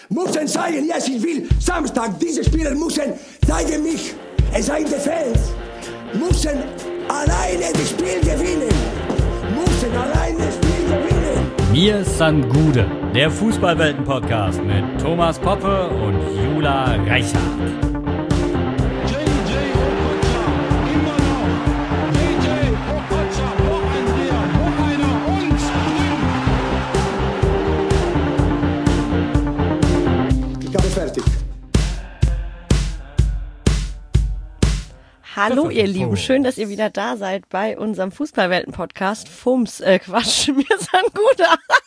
müssen zeigen, yes, ich will Samstag, diese Spieler müssen zeigen mich, es seien die Fans, müssen alleine das Spiel gewinnen, müssen alleine das Spiel gewinnen. Mir san Gude, der Fußballwelten-Podcast mit Thomas Poppe und Jula Reichert. Hallo ihr Lieben, schön, dass ihr wieder da seid bei unserem Fußballwelten-Podcast. Quatsch, mir san Gude.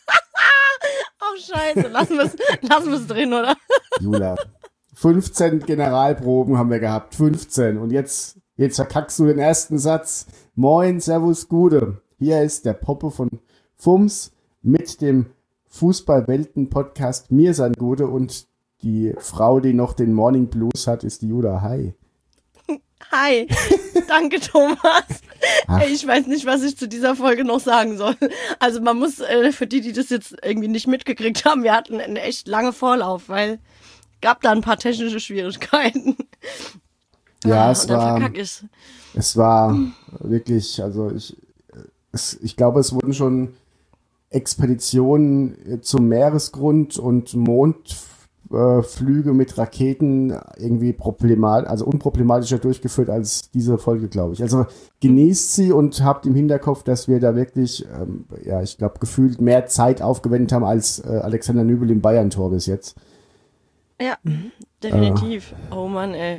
Oh scheiße, lassen wir es drin, oder? Jula, 15 Generalproben haben wir gehabt, 15. Und jetzt verkackst du den ersten Satz. Moin, servus, Gude. Hier ist der Poppe von FUMS mit dem Fußballwelten-Podcast Mir san Gude. Und die Frau, die noch den Morning Blues hat, ist die Jula. Hi. Hi, danke Thomas. Ich weiß nicht, was ich zu dieser Folge noch sagen soll. Also man muss, für die das jetzt irgendwie nicht mitgekriegt haben, wir hatten eine echt lange Vorlauf, weil gab da ein paar technische Schwierigkeiten. Ja, es war wirklich, also ich glaube, es wurden schon Expeditionen zum Meeresgrund und Mondflüge mit Raketen irgendwie unproblematischer durchgeführt als diese Folge, glaube ich. Also genießt sie und habt im Hinterkopf, dass wir da wirklich, ich glaube, gefühlt mehr Zeit aufgewendet haben als Alexander Nübel im Bayern-Tor bis jetzt. Ja, definitiv. Oh Mann, ey.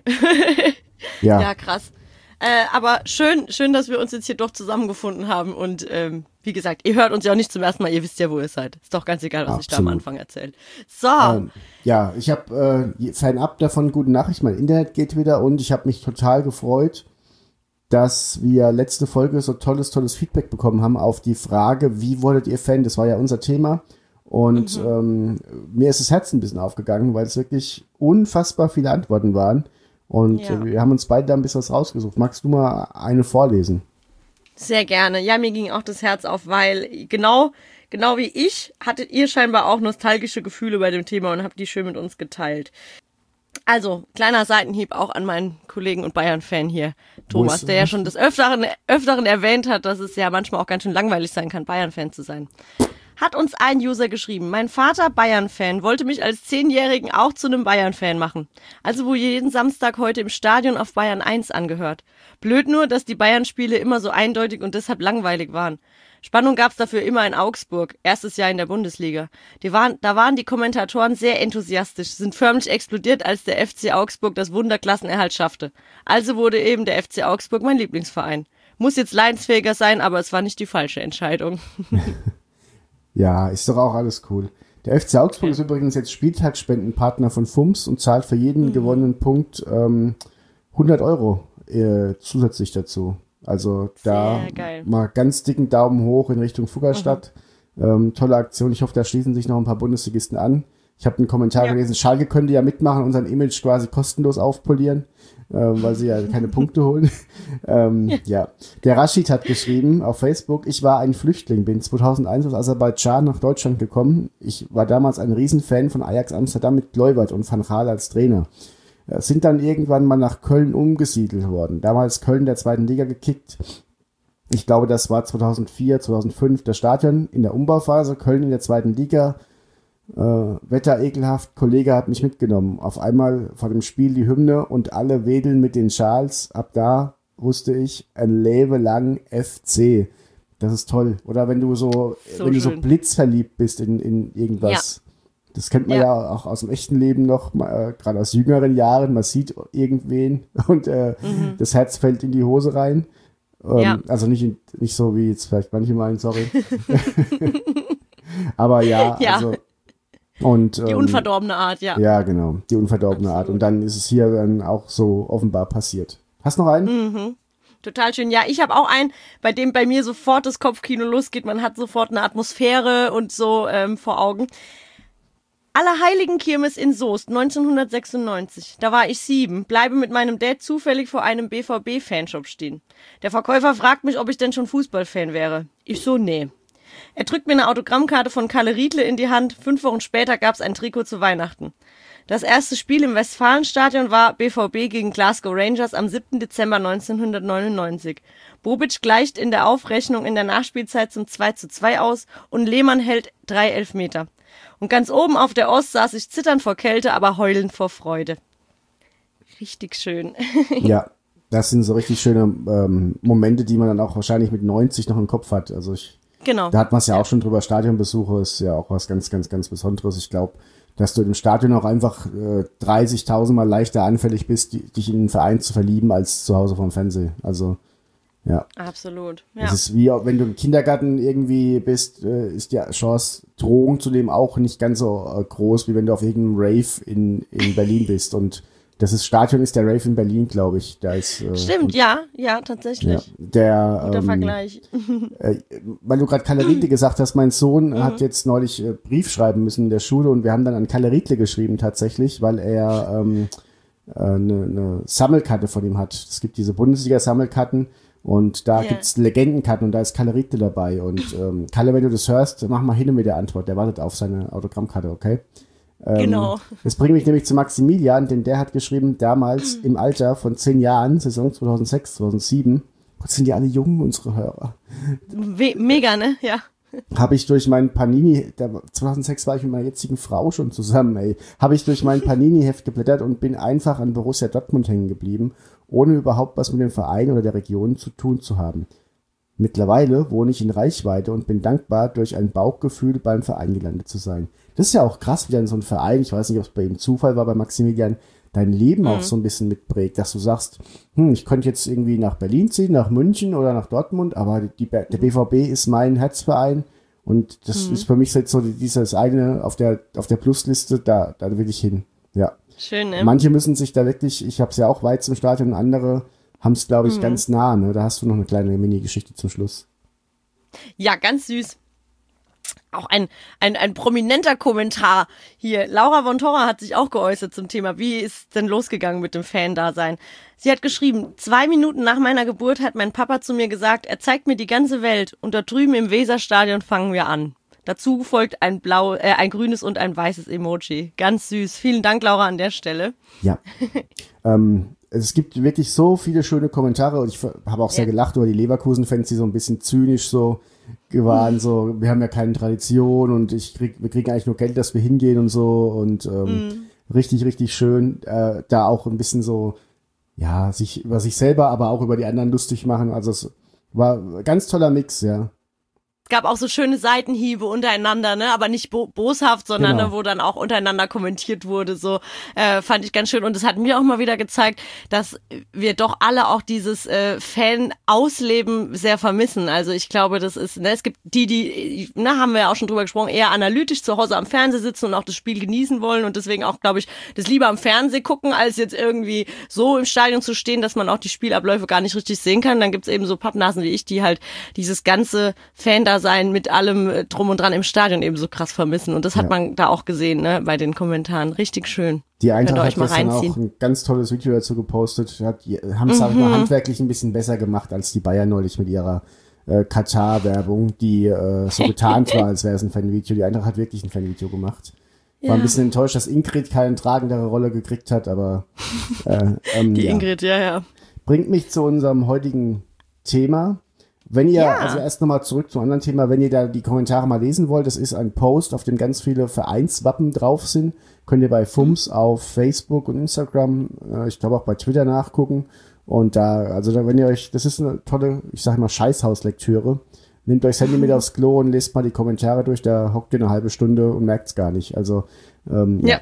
Ja, krass. Aber schön, dass wir uns jetzt hier doch zusammengefunden haben und wie gesagt, ihr hört uns ja auch nicht zum ersten Mal, ihr wisst ja, wo ihr seid. Ist doch ganz egal, was ich da am Anfang erzähle. So. Ich habe fernab davon gute Nachricht, mein Internet geht wieder und ich habe mich total gefreut, dass wir letzte Folge so tolles Feedback bekommen haben auf die Frage, wie wurdet ihr Fan? Das war ja unser Thema und mir ist das Herz ein bisschen aufgegangen, weil es wirklich unfassbar viele Antworten waren. Und wir haben uns beide da ein bisschen was rausgesucht. Magst du mal eine vorlesen? Sehr gerne. Ja, mir ging auch das Herz auf, weil genau wie ich hattet ihr scheinbar auch nostalgische Gefühle bei dem Thema und habt die schön mit uns geteilt. Also, kleiner Seitenhieb auch an meinen Kollegen und Bayern-Fan hier, Thomas, der ja schon des Öfteren erwähnt hat, dass es ja manchmal auch ganz schön langweilig sein kann, Bayern-Fan zu sein. Hat uns ein User geschrieben, mein Vater Bayern-Fan wollte mich als 10-Jährigen auch zu einem Bayern-Fan machen. Also wohl jeden Samstag heute im Stadion auf Bayern 1 angehört. Blöd nur, dass die Bayern-Spiele immer so eindeutig und deshalb langweilig waren. Spannung gab's dafür immer in Augsburg, erstes Jahr in der Bundesliga. Da waren die Kommentatoren sehr enthusiastisch, sind förmlich explodiert, als der FC Augsburg das Wunderklassenerhalt schaffte. Also wurde eben der FC Augsburg mein Lieblingsverein. Muss jetzt leidensfähiger sein, aber es war nicht die falsche Entscheidung. Ja, ist doch auch alles cool. Der FC Augsburg ist übrigens jetzt Spieltagsspendenpartner von FUMS und zahlt für jeden gewonnenen Punkt 100 Euro zusätzlich dazu. Also da mal ganz dicken Daumen hoch in Richtung Fuggerstadt. Tolle Aktion. Ich hoffe, da schließen sich noch ein paar Bundesligisten an. Ich habe einen Kommentar gelesen, Schalke könnte ja mitmachen und sein Image quasi kostenlos aufpolieren, weil sie ja keine Punkte holen. Der Rashid hat geschrieben auf Facebook, ich war ein Flüchtling, bin 2001 aus Aserbaidschan nach Deutschland gekommen. Ich war damals ein Riesenfan von Ajax Amsterdam mit Kluivert und Van Gaal als Trainer. Sind dann irgendwann mal nach Köln umgesiedelt worden. Damals Köln der zweiten Liga gekickt. Ich glaube, das war 2004, 2005 das Stadion in der Umbauphase. Köln in der zweiten Liga. Wetter ekelhaft, Kollege hat mich mitgenommen. Auf einmal vor dem Spiel die Hymne und alle wedeln mit den Schals. Ab da wusste ich, ein Leben lang FC. Das ist toll. Oder wenn du so blitzverliebt bist in irgendwas. Ja. Das kennt man ja auch aus dem echten Leben noch, gerade aus jüngeren Jahren. Man sieht irgendwen und das Herz fällt in die Hose rein. Also nicht so wie jetzt vielleicht manche meinen, sorry. Aber also und die unverdorbene Art, ja. Ja, genau, die unverdorbene Art. Und dann ist es hier dann auch so offenbar passiert. Hast du noch einen? Total schön. Ja, ich habe auch einen, bei dem bei mir sofort das Kopfkino losgeht. Man hat sofort eine Atmosphäre und so vor Augen. Allerheiligenkirmes in Soest, 1996. Da war ich 7, bleibe mit meinem Dad zufällig vor einem BVB-Fanshop stehen. Der Verkäufer fragt mich, ob ich denn schon Fußballfan wäre. Ich so, nee. Er drückt mir eine Autogrammkarte von Kalle Riedle in die Hand. 5 Wochen später gab's ein Trikot zu Weihnachten. Das erste Spiel im Westfalenstadion war BVB gegen Glasgow Rangers am 7. Dezember 1999. Bobic gleicht in der Aufrechnung in der Nachspielzeit zum 2:2 aus und Lehmann hält 3 Elfmeter. Und ganz oben auf der Ost saß ich zitternd vor Kälte, aber heulend vor Freude. Richtig schön. Ja, das sind so richtig schöne Momente, die man dann auch wahrscheinlich mit 90 noch im Kopf hat. Also Genau. da hat man es ja auch schon drüber, Stadionbesuche ist ja auch was ganz, ganz, ganz Besonderes. Ich glaube, dass du im Stadion auch einfach 30.000 Mal leichter anfällig bist, dich in einen Verein zu verlieben, als zu Hause vom Fernsehen. Also, ja. Absolut. Ja. Es ist wie, wenn du im Kindergarten irgendwie bist, ist die Chance, Drogen zu nehmen, auch nicht ganz so groß, wie wenn du auf irgendeinem Rave in Berlin bist. Und Stadion ist der Rave in Berlin, glaube ich. Da ist, Stimmt, ja, tatsächlich. Ja, Guter Vergleich. Weil du gerade Kalle Riedle gesagt hast, mein Sohn hat jetzt neulich Brief schreiben müssen in der Schule und wir haben dann an Kalle Riedle geschrieben tatsächlich, weil er eine Sammelkarte von ihm hat. Es gibt diese Bundesliga-Sammelkarten und da gibt's Legendenkarten und da ist Kalle Riedle dabei. Und Kalle, wenn du das hörst, mach mal hin mit der Antwort. Der wartet auf seine Autogrammkarte, okay? Genau. Das bringt mich nämlich zu Maximilian, denn der hat geschrieben, damals im Alter von 10 Jahren, Saison 2006, 2007, Gott, sind die alle jung, unsere Hörer. Mega, ne? Ja. Habe ich durch mein Panini, 2006 war ich mit meiner jetzigen Frau schon zusammen, habe ich durch mein Panini-Heft geblättert und bin einfach an Borussia Dortmund hängen geblieben, ohne überhaupt was mit dem Verein oder der Region zu tun zu haben. Mittlerweile wohne ich in Reichweite und bin dankbar, durch ein Bauchgefühl beim Verein gelandet zu sein. Das ist ja auch krass, wie dann so ein Verein, ich weiß nicht, ob es bei ihm Zufall war, bei Maximilian, dein Leben auch so ein bisschen mitprägt, dass du sagst, ich könnte jetzt irgendwie nach Berlin ziehen, nach München oder nach Dortmund, aber der BVB ist mein Herzverein und das ist für mich jetzt so dieses eine auf der Plusliste, da will ich hin. Ja. Schön, ne? Manche müssen sich da wirklich, ich habe es ja auch weit zum Stadion, und andere haben es, glaube ich, ganz nah, ne? Da hast du noch eine kleine Mini-Geschichte zum Schluss. Ja, ganz süß. Auch ein prominenter Kommentar hier. Laura von Torra hat sich auch geäußert zum Thema, wie ist denn losgegangen mit dem Fan-Dasein? Sie hat geschrieben, 2 Minuten nach meiner Geburt hat mein Papa zu mir gesagt, er zeigt mir die ganze Welt und da drüben im Weserstadion fangen wir an. Dazu folgt ein grünes und ein weißes Emoji. Ganz süß. Vielen Dank, Laura, an der Stelle. Ja. Es gibt wirklich so viele schöne Kommentare und ich habe auch sehr gelacht über die Leverkusen-Fans, die so ein bisschen zynisch so waren, so, wir haben ja keine Tradition und wir kriegen eigentlich nur Geld, dass wir hingehen und so und richtig, richtig schön, da auch ein bisschen so, ja, sich über sich selber, aber auch über die anderen lustig machen, also es war ein ganz toller Mix, ja. Es gab auch so schöne Seitenhiebe untereinander, ne, aber nicht boshaft, sondern Genau. ne, wo dann auch untereinander kommentiert wurde, so fand ich ganz schön. Und es hat mir auch mal wieder gezeigt, dass wir doch alle auch dieses Fan-Ausleben sehr vermissen. Also ich glaube, das ist, ne, es gibt die, haben wir ja auch schon drüber gesprochen, eher analytisch zu Hause am Fernseher sitzen und auch das Spiel genießen wollen und deswegen auch, glaube ich, das lieber am Fernsehen gucken, als jetzt irgendwie so im Stadion zu stehen, dass man auch die Spielabläufe gar nicht richtig sehen kann. Dann gibt's eben so Pappnasen wie ich, die halt dieses ganze Fan-Dasein mit allem drum und dran im Stadion eben so krass vermissen. Und das hat man da auch gesehen, ne, bei den Kommentaren. Richtig schön. Die Eintracht Könnt ihr hat euch mal gestern auch reinziehen. ein ganz tolles Video dazu gepostet. Haben es auch mal handwerklich ein bisschen besser gemacht als die Bayern neulich mit ihrer Katar-Werbung, die so getarnt war, als wäre es ein Fanvideo. Die Eintracht hat wirklich ein Fanvideo gemacht. War ein bisschen enttäuscht, dass Ingrid keine tragendere Rolle gekriegt hat, aber Die Ingrid, ja. Bringt mich zu unserem heutigen Thema. Wenn ihr, also erst nochmal zurück zum anderen Thema, wenn ihr da die Kommentare mal lesen wollt, das ist ein Post, auf dem ganz viele Vereinswappen drauf sind, könnt ihr bei FUMS auf Facebook und Instagram, ich glaube auch bei Twitter nachgucken und wenn ihr euch, das ist eine tolle, ich sag mal Scheißhauslektüre, nehmt euch das Handy mit aufs Klo und lest mal die Kommentare durch, da hockt ihr eine halbe Stunde und merkt's gar nicht, also ja.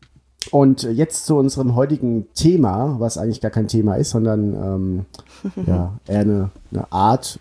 Und jetzt zu unserem heutigen Thema, was eigentlich gar kein Thema ist, sondern eher eine Art,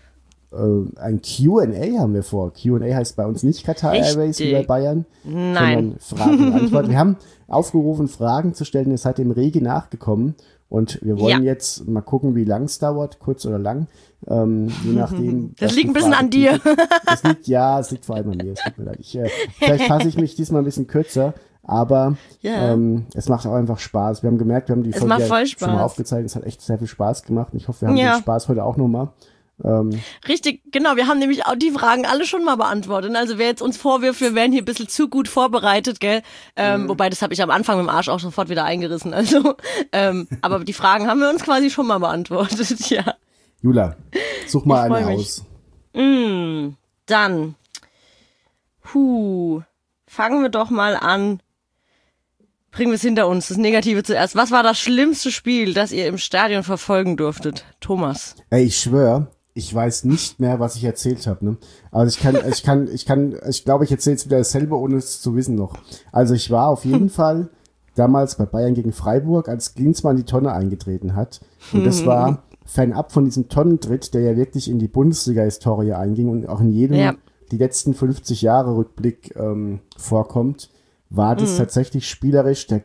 ein Q&A haben wir vor. Q&A heißt bei uns nicht Qatar Airways wie bei Bayern, sondern Fragen und Antworten. Wir haben aufgerufen, Fragen zu stellen, ihr seid dem rege nachgekommen und wir wollen jetzt mal gucken, wie lang es dauert, kurz oder lang, je nachdem. Das liegt ein bisschen an dir. Es liegt vor allem an mir, es tut mir leid. Vielleicht fasse ich mich diesmal ein bisschen kürzer, aber es macht auch einfach Spaß. Wir haben gemerkt, wir haben die Folge schon mal aufgezeichnet, es hat echt sehr viel Spaß gemacht und ich hoffe, wir haben den Spaß heute auch nochmal. Richtig, genau. Wir haben nämlich auch die Fragen alle schon mal beantwortet. Also wer jetzt uns vorwirft, wir wären hier ein bisschen zu gut vorbereitet, gell? Wobei, das habe ich am Anfang mit dem Arsch auch sofort wieder eingerissen. Also, aber die Fragen haben wir uns quasi schon mal beantwortet, ja. Jula, such mal eine aus. Dann, fangen wir doch mal an. Bringen wir es hinter uns, das Negative zuerst. Was war das schlimmste Spiel, das ihr im Stadion verfolgen durftet? Thomas. Ey, ich schwöre, ich weiß nicht mehr, was ich erzählt habe, ne? Also ich glaube, ich erzähle jetzt wieder dasselbe, ohne es zu wissen noch. Also ich war auf jeden Fall damals bei Bayern gegen Freiburg, als Klinsmann die Tonne eingetreten hat. Und das war fernab von diesem Tonnentritt, der ja wirklich in die Bundesliga-Historie einging und auch in jedem die letzten 50 Jahre Rückblick vorkommt, war das tatsächlich spielerisch der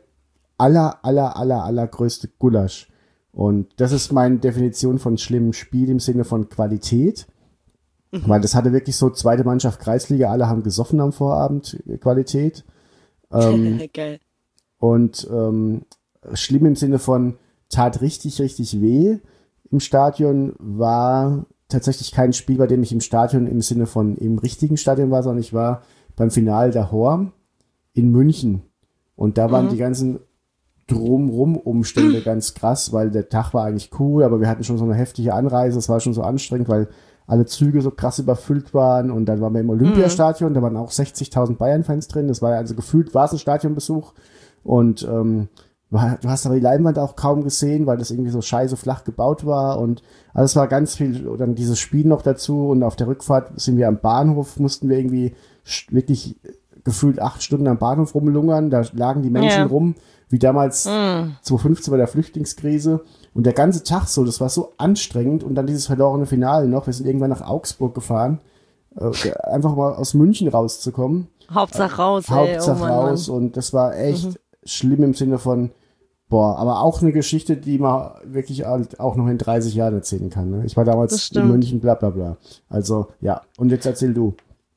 allergrößte Gulasch. Und das ist meine Definition von schlimmem Spiel im Sinne von Qualität. Weil das hatte wirklich so zweite Mannschaft Kreisliga, alle haben gesoffen am Vorabend, Qualität. Geil. Und schlimm im Sinne von tat richtig weh im Stadion, war tatsächlich kein Spiel, bei dem ich im Stadion im Sinne von im richtigen Stadion war, sondern ich war beim Finale der Horm in München. Und da waren die ganzen Drumrum-Umstände ganz krass, weil der Tag war eigentlich cool, aber wir hatten schon so eine heftige Anreise, es war schon so anstrengend, weil alle Züge so krass überfüllt waren und dann waren wir im Olympiastadion, da waren auch 60.000 Bayern-Fans drin, das war also gefühlt, war es ein Stadionbesuch und du hast aber die Leinwand auch kaum gesehen, weil das irgendwie so scheiße flach gebaut war und alles war ganz viel, dann dieses Spiel noch dazu und auf der Rückfahrt sind wir am Bahnhof, mussten wir irgendwie wirklich gefühlt 8 Stunden am Bahnhof rumlungern, da lagen die Menschen rum, wie damals 2015 bei der Flüchtlingskrise und der ganze Tag so, das war so anstrengend und dann dieses verlorene Finale noch, wir sind irgendwann nach Augsburg gefahren, einfach mal aus München rauszukommen. Hauptsache raus, Hauptsache raus und das war echt schlimm im Sinne von, aber auch eine Geschichte, die man wirklich auch noch in 30 Jahren erzählen kann. Ne? Ich war damals in München, bla bla bla. Also, ja, und jetzt erzähl du.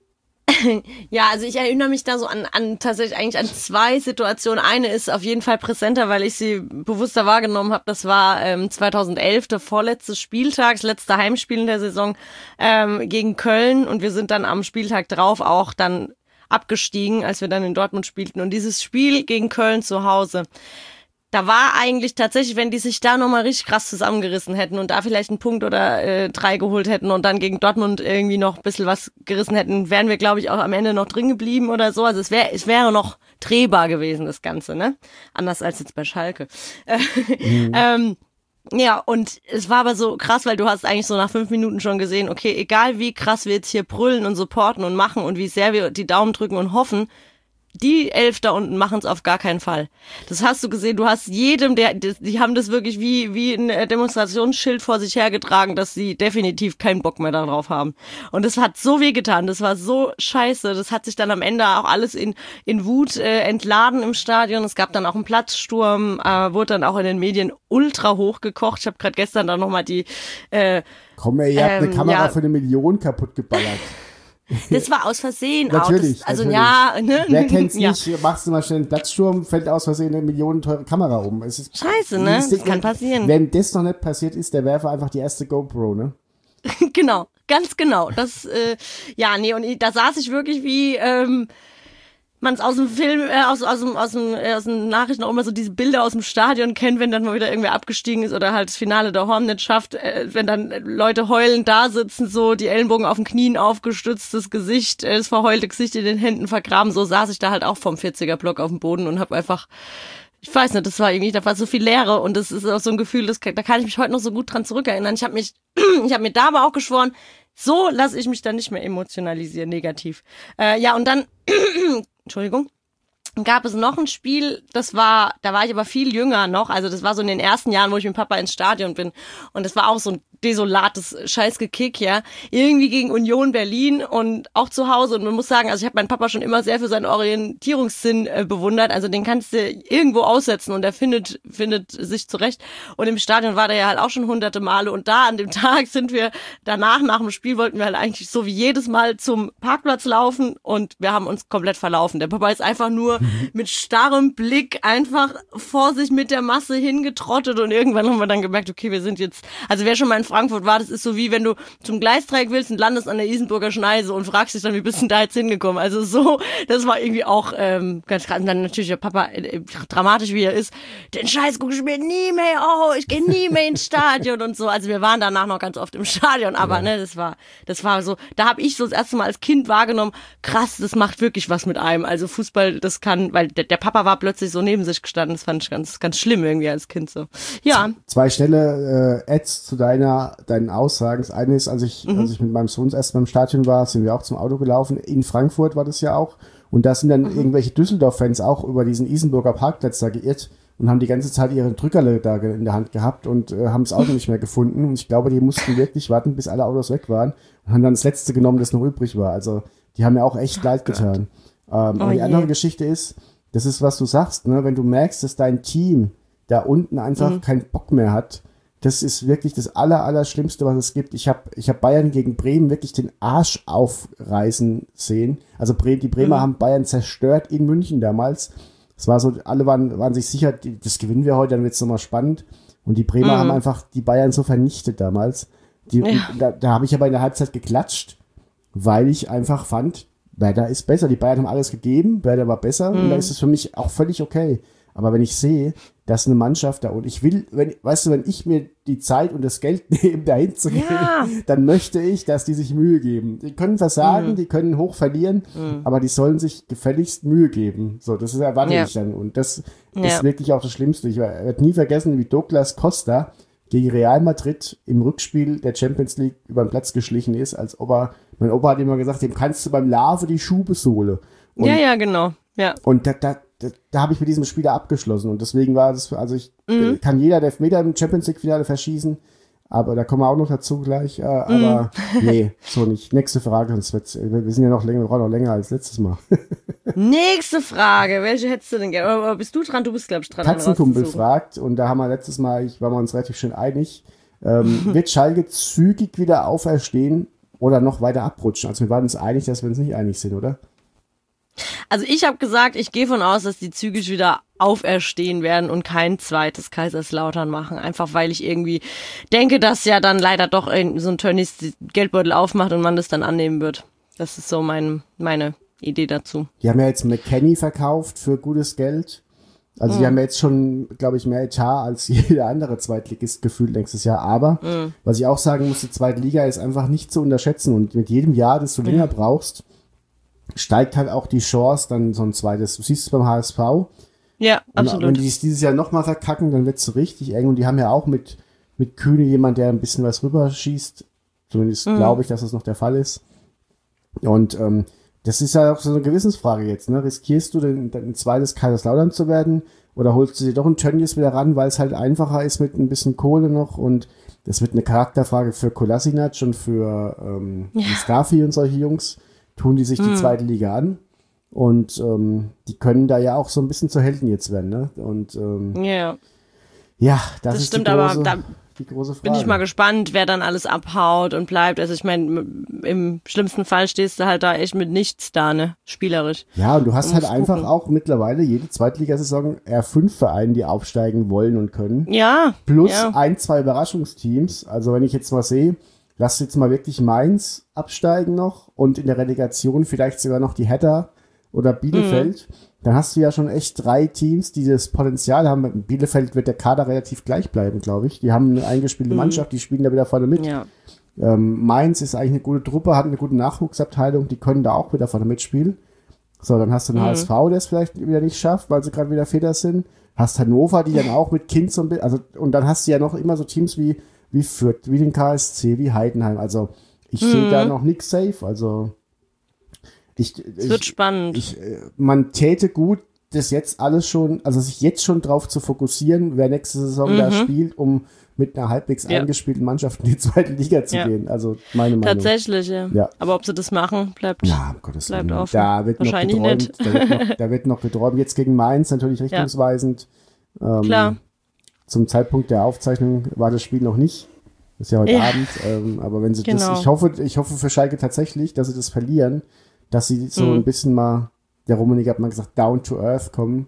Ja, also ich erinnere mich da so an tatsächlich eigentlich an 2 Situationen. Eine ist auf jeden Fall präsenter, weil ich sie bewusster wahrgenommen habe. Das war 2011, der vorletzte Spieltag, das letzte Heimspiel in der Saison gegen Köln. Und wir sind dann am Spieltag drauf auch dann abgestiegen, als wir dann in Dortmund spielten. Und dieses Spiel gegen Köln zu Hause, da war eigentlich tatsächlich, wenn die sich da nochmal richtig krass zusammengerissen hätten und da vielleicht einen Punkt oder 3 geholt hätten und dann gegen Dortmund irgendwie noch ein bisschen was gerissen hätten, wären wir, glaube ich, auch am Ende noch drin geblieben oder so. Also es wäre noch drehbar gewesen, das Ganze, ne? Anders als jetzt bei Schalke. Ja, und es war aber so krass, weil du hast eigentlich so nach 5 Minuten schon gesehen, okay, egal wie krass wir jetzt hier brüllen und supporten und machen und wie sehr wir die Daumen drücken und hoffen, die 11 da unten machen es auf gar keinen Fall. Das hast du gesehen, du hast jedem, die haben das wirklich wie ein Demonstrationsschild vor sich hergetragen, dass sie definitiv keinen Bock mehr darauf haben. Und das hat so wehgetan, das war so scheiße, das hat sich dann am Ende auch alles in Wut entladen im Stadion. Es gab dann auch einen Platzsturm, wurde dann auch in den Medien ultra hochgekocht. Ich habe gerade gestern dann nochmal die Komm ey, ihr habt eine Kamera für 1 Million kaputt geballert. Das war aus Versehen natürlich, auch. Also natürlich. ja, ne? Wer kennt's nicht, machst du mal schnell einen Platzsturm, fällt aus Versehen eine millionenteure Kamera um. Es ist, scheiße, ne? Das kann passieren. Wenn das noch nicht passiert ist, der Werfer einfach die erste GoPro, ne? Genau, ganz genau. Das, und da saß ich wirklich wie, man es aus dem Film, aus den Nachrichten auch immer so diese Bilder aus dem Stadion kennt, wenn dann mal wieder irgendwer abgestiegen ist oder halt das Finale der Horm nicht schafft, wenn dann Leute heulend da sitzen, so die Ellenbogen auf den Knien aufgestützt, das Gesicht, das verheulte Gesicht in den Händen vergraben, so saß ich da halt auch vom 40er-Block auf dem Boden und hab einfach, ich weiß nicht, da war so viel Leere und das ist auch so ein Gefühl, da kann ich mich heute noch so gut dran zurückerinnern. Ich habe mir da aber auch geschworen, so lasse ich mich dann nicht mehr emotionalisieren, negativ. Und dann Entschuldigung, gab es noch ein Spiel, da war ich aber viel jünger noch, also das war so in den ersten Jahren, wo ich mit Papa ins Stadion bin und das war auch so ein desolates Scheißgekick, ja, irgendwie gegen Union Berlin und auch zu Hause und man muss sagen, also ich habe meinen Papa schon immer sehr für seinen Orientierungssinn bewundert, also den kannst du irgendwo aussetzen und er findet sich zurecht und im Stadion war der ja halt auch schon hunderte Male und da an dem Tag sind wir danach, nach dem Spiel wollten wir halt eigentlich so wie jedes Mal zum Parkplatz laufen und wir haben uns komplett verlaufen. Der Papa ist einfach nur mit starrem Blick einfach vor sich mit der Masse hingetrottet und irgendwann haben wir dann gemerkt, okay, wir sind jetzt, also wer schon mal einen Frankfurt war, das ist so wie wenn du zum Gleisdreieck willst und landest an der Isenburger Schneise und fragst dich dann, wie bist du da jetzt hingekommen? Also so, das war irgendwie auch ganz krass. Und dann natürlich der Papa, dramatisch wie er ist, den Scheiß gucke ich mir nie mehr, ich gehe nie mehr ins Stadion und so. Also wir waren danach noch ganz oft im Stadion, aber ne, das war so, da habe ich so das erste Mal als Kind wahrgenommen, krass, das macht wirklich was mit einem. Also Fußball, das kann, weil der Papa war plötzlich so neben sich gestanden, das fand ich ganz, ganz schlimm irgendwie als Kind so. Ja. Zwei schnelle Ads zu deinen Aussagen. Das eine ist, als ich mit meinem Sohn erst beim Stadion war, sind wir auch zum Auto gelaufen. In Frankfurt war das ja auch. Und da sind dann irgendwelche Düsseldorf-Fans auch über diesen Isenburger Parkplatz da geirrt und haben die ganze Zeit ihre Drückerle da in der Hand gehabt und haben das Auto nicht mehr gefunden. Und ich glaube, die mussten wirklich warten, bis alle Autos weg waren und haben dann das letzte genommen, das noch übrig war. Also die haben mir auch echt leid getan. Aber die andere Geschichte ist, das ist, was du sagst, ne? Wenn du merkst, dass dein Team da unten einfach keinen Bock mehr hat, das ist wirklich das Allerschlimmste, was es gibt. Ich hab Bayern gegen Bremen wirklich den Arsch aufreißen sehen. Also die Bremer haben Bayern zerstört in München damals. Es war so, alle waren sich sicher, das gewinnen wir heute, dann wird's nochmal spannend. Und die Bremer haben einfach die Bayern so vernichtet damals. Da habe ich aber in der Halbzeit geklatscht, weil ich einfach fand, Werder ist besser. Die Bayern haben alles gegeben, Werder war besser und da ist es für mich auch völlig okay. Aber wenn ich sehe, dass eine Mannschaft da und ich will, wenn ich mir die Zeit und das Geld nehme, da hinzugehen, dann möchte ich, dass die sich Mühe geben. Die können versagen, die können hoch verlieren, aber die sollen sich gefälligst Mühe geben. So, das erwarte ich dann. Und das ist wirklich auch das Schlimmste. Ich werde nie vergessen, wie Douglas Costa gegen Real Madrid im Rückspiel der Champions League über den Platz geschlichen ist, mein Opa hat immer gesagt, dem kannst du beim Larve die Schuhbesohle. Und, ja, genau. Ja. Und da habe ich mit diesem Spieler abgeschlossen und deswegen war das, also kann jeder Elfmeter im Champions League Finale verschießen, aber da kommen wir auch noch dazu gleich, aber nee, so nicht. Nächste Frage, sonst wir sind ja noch länger, wir brauchen noch länger als letztes Mal. Nächste Frage, welche hättest du denn gerne? Oder bist du dran? Du bist, glaube ich, dran. Katzenkumpel fragt, und da haben wir letztes Mal, waren wir uns relativ schön einig, wird Schalke zügig wieder auferstehen oder noch weiter abrutschen? Also wir waren uns einig, dass wir uns nicht einig sind, oder? Also ich habe gesagt, ich gehe von aus, dass die zügig wieder auferstehen werden und kein zweites Kaiserslautern machen. Einfach weil ich irgendwie denke, dass ja dann leider doch so ein Tönnies Geldbeutel aufmacht und man das dann annehmen wird. Das ist so meine Idee dazu. Die haben ja jetzt McKennie verkauft für gutes Geld. Also die haben ja jetzt schon, glaube ich, mehr Etat als jeder andere Zweitligist gefühlt nächstes Jahr. Aber was ich auch sagen muss, die zweite Liga ist einfach nicht zu unterschätzen. Und mit jedem Jahr, das du länger brauchst, steigt halt auch die Chance, dann so ein zweites. Du siehst es beim HSV. Ja, absolut. Und wenn die es dieses Jahr nochmal verkacken, dann wird es so richtig eng. Und die haben ja auch mit Kühne jemand, der ein bisschen was rüberschießt. Zumindest glaube ich, dass das noch der Fall ist. Und das ist ja auch so eine Gewissensfrage jetzt. Ne? Riskierst du denn ein zweites Kaiserslautern zu werden? Oder holst du dir doch einen Tönnies wieder ran, weil es halt einfacher ist mit ein bisschen Kohle noch? Und das wird eine Charakterfrage für Kolasinac und für Mustafi und solche Jungs. Tun die sich die zweite Liga an und die können da ja auch so ein bisschen zu Helden jetzt werden, ne? Und ja, das ist stimmt, die große Frage. Bin ich mal gespannt, wer dann alles abhaut und bleibt. Also ich meine, im schlimmsten Fall stehst du halt da echt mit nichts da, ne? Spielerisch. Ja, und du hast halt einfach auch mittlerweile jede Zweitligasaison R5-Vereine, die aufsteigen wollen und können. Ja. Plus 1-2 Überraschungsteams. Also wenn ich jetzt mal sehe, lass jetzt mal wirklich Mainz absteigen noch und in der Relegation vielleicht sogar noch die Hertha oder Bielefeld. Dann hast du ja schon echt 3 Teams, die das Potenzial haben. In Bielefeld wird der Kader relativ gleich bleiben, glaube ich. Die haben eine eingespielte Mannschaft, die spielen da wieder vorne mit. Ja. Mainz ist eigentlich eine gute Truppe, hat eine gute Nachwuchsabteilung, die können da auch wieder vorne mitspielen. So, dann hast du den HSV, der es vielleicht wieder nicht schafft, weil sie gerade wieder Feder sind. Hast Hannover, die dann auch mit Kind so ein bisschen, also, und dann hast du ja noch immer so Teams wie Fürth, wie den KSC, wie Heidenheim. Also ich sehe da noch nichts safe. Also es wird spannend. Man täte gut, das jetzt alles schon, also sich jetzt schon drauf zu fokussieren, wer nächste Saison da spielt, um mit einer halbwegs eingespielten Mannschaft in die zweite Liga zu gehen. Also meine Meinung. Tatsächlich, ja. Aber ob sie das machen, bleibt offen. Da wird wahrscheinlich noch geträumt. Nicht. Da wird noch geträumt. Jetzt gegen Mainz natürlich richtungsweisend. Klar. Zum Zeitpunkt der Aufzeichnung war das Spiel noch nicht. Das ist ja heute Abend. Aber wenn sie das, ich hoffe für Schalke tatsächlich, dass sie das verlieren, dass sie so ein bisschen mal, der Rummenigge hat mal gesagt, down to earth kommen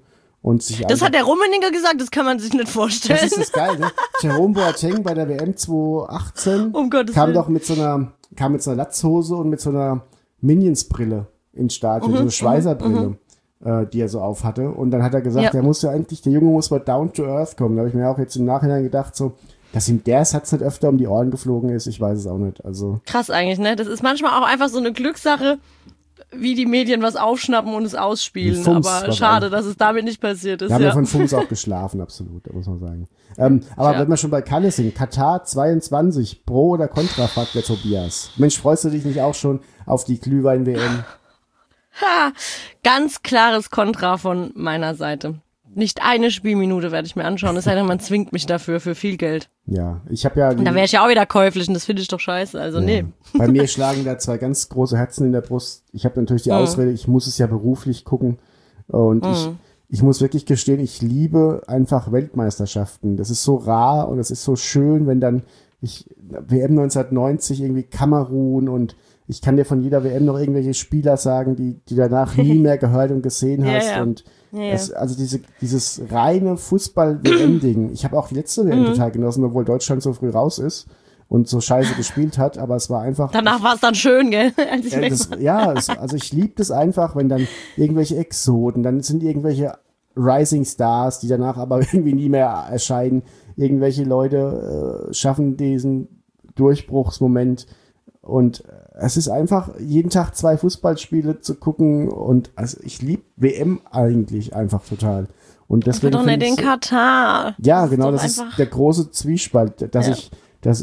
und sich Das hat der Rummenigge gesagt, das kann man sich nicht vorstellen. Das ist das geil, ne? Jerome Boateng bei der WM 2018 um Gottes kam Willen. doch mit so einer Latzhose und mit so einer Minions-Brille ins Stadion, so eine Schweißerbrille, die er so auf hatte. Und dann hat er gesagt, der Junge muss mal down to earth kommen. Da habe ich mir auch jetzt im Nachhinein gedacht, so, dass ihm der Satz nicht öfter um die Ohren geflogen ist, ich weiß es auch nicht. Also krass eigentlich, ne? Das ist manchmal auch einfach so eine Glückssache, wie die Medien was aufschnappen und es ausspielen. Fums, aber schade, dass es damit nicht passiert ist. Wir haben ja von Fums auch geschlafen, absolut, muss man sagen. Aber wenn wir schon bei Kalle sind, Katar 22, Pro oder Contra, fragt der Tobias. Mensch, freust du dich nicht auch schon auf die Glühwein-WM? Ha, ganz klares Kontra von meiner Seite. Nicht eine Spielminute werde ich mir anschauen, es sei denn, man zwingt mich dafür für viel Geld. Ja, ich habe ja... Und da wäre ich ja auch wieder käuflich und das finde ich doch scheiße, also nee. Bei mir schlagen da zwei ganz große Herzen in der Brust. Ich habe natürlich die Ausrede, ich muss es ja beruflich gucken und ich muss wirklich gestehen, ich liebe einfach Weltmeisterschaften. Das ist so rar und es ist so schön, wenn dann WM 1990 irgendwie Kamerun und ich kann dir von jeder WM noch irgendwelche Spieler sagen, die danach nie mehr gehört und gesehen hast. Ja. Und also dieses reine Fußball-WM-Ding. Ich habe auch die letzte WM total genossen, obwohl Deutschland so früh raus ist und so scheiße gespielt hat, aber es war einfach... Danach war es dann schön, gell? Als ich weg war. Also ich liebe das einfach, wenn dann irgendwelche Exoten, dann sind irgendwelche Rising Stars, die danach aber irgendwie nie mehr erscheinen. Irgendwelche Leute schaffen diesen Durchbruchsmoment und es ist einfach jeden Tag 2 Fußballspiele zu gucken und also ich liebe WM eigentlich einfach total. Und deswegen doch nicht in Katar. Ja, genau, das ist der große Zwiespalt, dass ich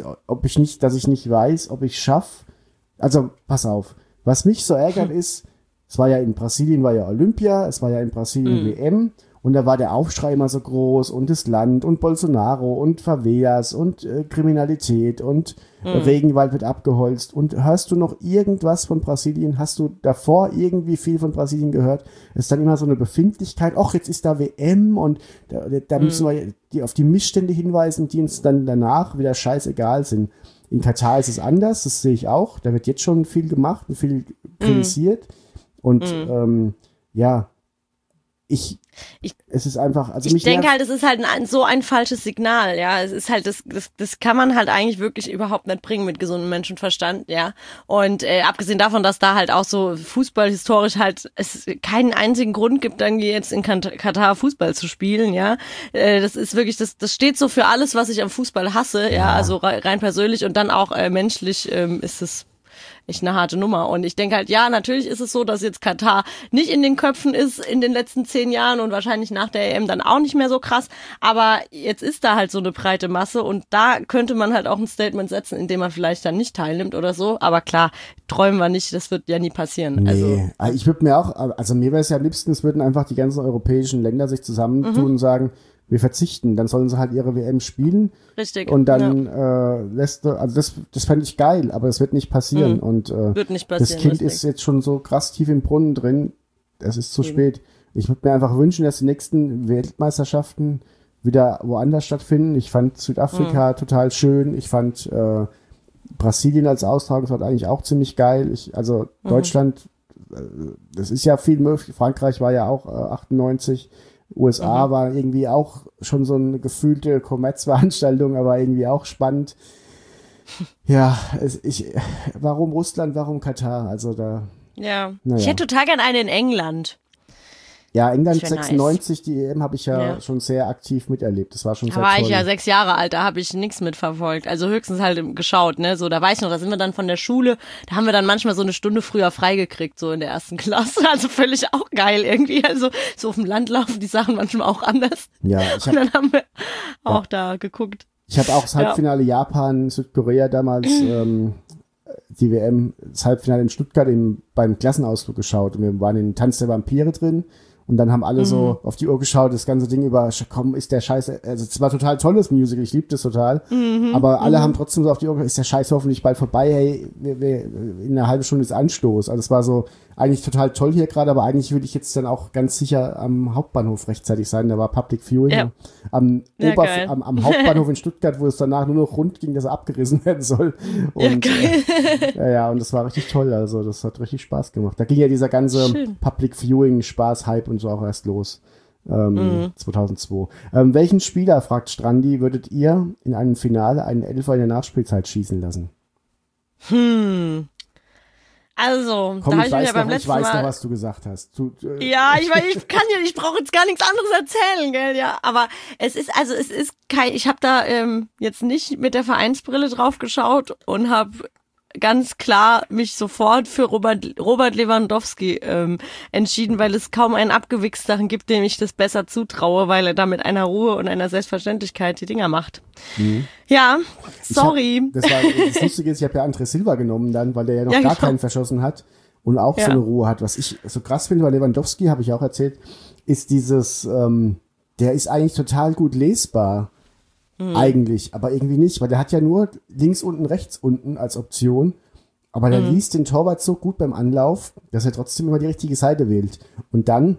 nicht weiß, ob ich schaffe. Also, pass auf. Was mich so ärgert ist, in Brasilien war ja Olympia, es war ja in Brasilien WM und da war der Aufschrei immer so groß und das Land und Bolsonaro und Favelas und Kriminalität und Regenwald wird abgeholzt. Und hörst du noch irgendwas von Brasilien? Hast du davor irgendwie viel von Brasilien gehört? Es ist dann immer so eine Befindlichkeit, ach, jetzt ist da WM und da müssen wir auf die Missstände hinweisen, die uns dann danach wieder scheißegal sind. In Katar ist es anders, das sehe ich auch. Da wird jetzt schon viel gemacht und viel kritisiert. Und es ist einfach, also ich denke halt, es ist halt so ein falsches Signal, ja. Es ist halt, das kann man halt eigentlich wirklich überhaupt nicht bringen mit gesundem Menschenverstand, ja. Und abgesehen davon, dass da halt auch so fußballhistorisch halt es keinen einzigen Grund gibt, irgendwie jetzt in Katar Fußball zu spielen, ja. Das ist wirklich, das steht so für alles, was ich am Fußball hasse, ja. Also rein persönlich und dann auch menschlich ist es echt eine harte Nummer. Und ich denke halt, ja, natürlich ist es so, dass jetzt Katar nicht in den Köpfen ist in den letzten 10 Jahren und wahrscheinlich nach der EM dann auch nicht mehr so krass. Aber jetzt ist da halt so eine breite Masse und da könnte man halt auch ein Statement setzen, indem man vielleicht dann nicht teilnimmt oder so. Aber klar, träumen wir nicht, das wird ja nie passieren. Nee, also ich würde mir mir wäre es ja am liebsten, es würden einfach die ganzen europäischen Länder sich zusammentun und sagen, wir verzichten, dann sollen sie halt ihre WM spielen. Richtig. Und dann das fände ich geil, aber das wird nicht passieren. Und wird nicht passieren, das Kind richtig. ist jetzt schon so krass tief im Brunnen drin, es ist zu spät. Ich würde mir einfach wünschen, dass die nächsten Weltmeisterschaften wieder woanders stattfinden. Ich fand Südafrika total schön. Ich fand Brasilien als Austragungsort eigentlich auch ziemlich geil. Deutschland, das ist ja viel möglich. Frankreich war ja auch 98. USA war irgendwie auch schon so eine gefühlte Kommerzveranstaltung, aber irgendwie auch spannend. Ja, warum Russland, warum Katar? Also da. Ja, naja. Ich hätte total gern eine in England. Ja, England Das wär 96, nice. Die EM habe ich ja schon sehr aktiv miterlebt. Das war schon sehr toll. Da war ich ja 6 Jahre alt, da habe ich nichts mitverfolgt. Also höchstens halt geschaut, ne? So, da weiß ich noch, da sind wir dann von der Schule, da haben wir dann manchmal so eine Stunde früher freigekriegt, so in der 1. Klasse. Also völlig auch geil irgendwie. Also so auf dem Land laufen die Sachen manchmal auch anders. Ja, und dann haben wir auch da geguckt. Ich habe auch das Halbfinale Japan, Südkorea damals, die WM, das Halbfinale in Stuttgart beim Klassenausflug geschaut. Und wir waren in Tanz der Vampire drin. Und dann haben alle so auf die Uhr geschaut, das ganze Ding über, komm, ist der Scheiß, also es war total tolles Musical, ich liebe das total, aber alle haben trotzdem so auf die Uhr geschaut, ist der Scheiß hoffentlich bald vorbei, hey, wir in einer halben Stunde ist Anstoß. Also es war so eigentlich total toll hier gerade, aber eigentlich würde ich jetzt dann auch ganz sicher am Hauptbahnhof rechtzeitig sein, da war Public Viewing am Hauptbahnhof in Stuttgart, wo es danach nur noch rund ging, dass er abgerissen werden soll. Und und das war richtig toll, also das hat richtig Spaß gemacht. Da ging ja dieser ganze Public Viewing Spaß, Hype und so auch erst los. 2002. Welchen Spieler, fragt Strandi, würdet ihr in einem Finale einen Elfer in der Nachspielzeit schießen lassen? Also, Komm, da habe ich ich mir weiß, beim noch, letzten ich weiß Mal... noch, was du gesagt hast. Ja, ich brauche jetzt gar nichts anderes erzählen, gell, ja. Aber es ist kein, ich habe da jetzt nicht mit der Vereinsbrille drauf geschaut und habe ganz klar mich sofort für Robert Lewandowski entschieden, weil es kaum einen Abgewichsteren gibt, dem ich das besser zutraue, weil er da mit einer Ruhe und einer Selbstverständlichkeit die Dinger macht. Ja, sorry. Das Lustige ist, ich habe ja André Silva genommen dann, weil der ja noch gar keinen verschossen hat und auch so eine Ruhe hat. Was ich so krass finde bei Lewandowski, habe ich auch erzählt, ist dieses, der ist eigentlich total gut lesbar. Eigentlich, aber irgendwie nicht, weil der hat ja nur links unten, rechts unten als Option, aber der liest den Torwart so gut beim Anlauf, dass er trotzdem immer die richtige Seite wählt. Und dann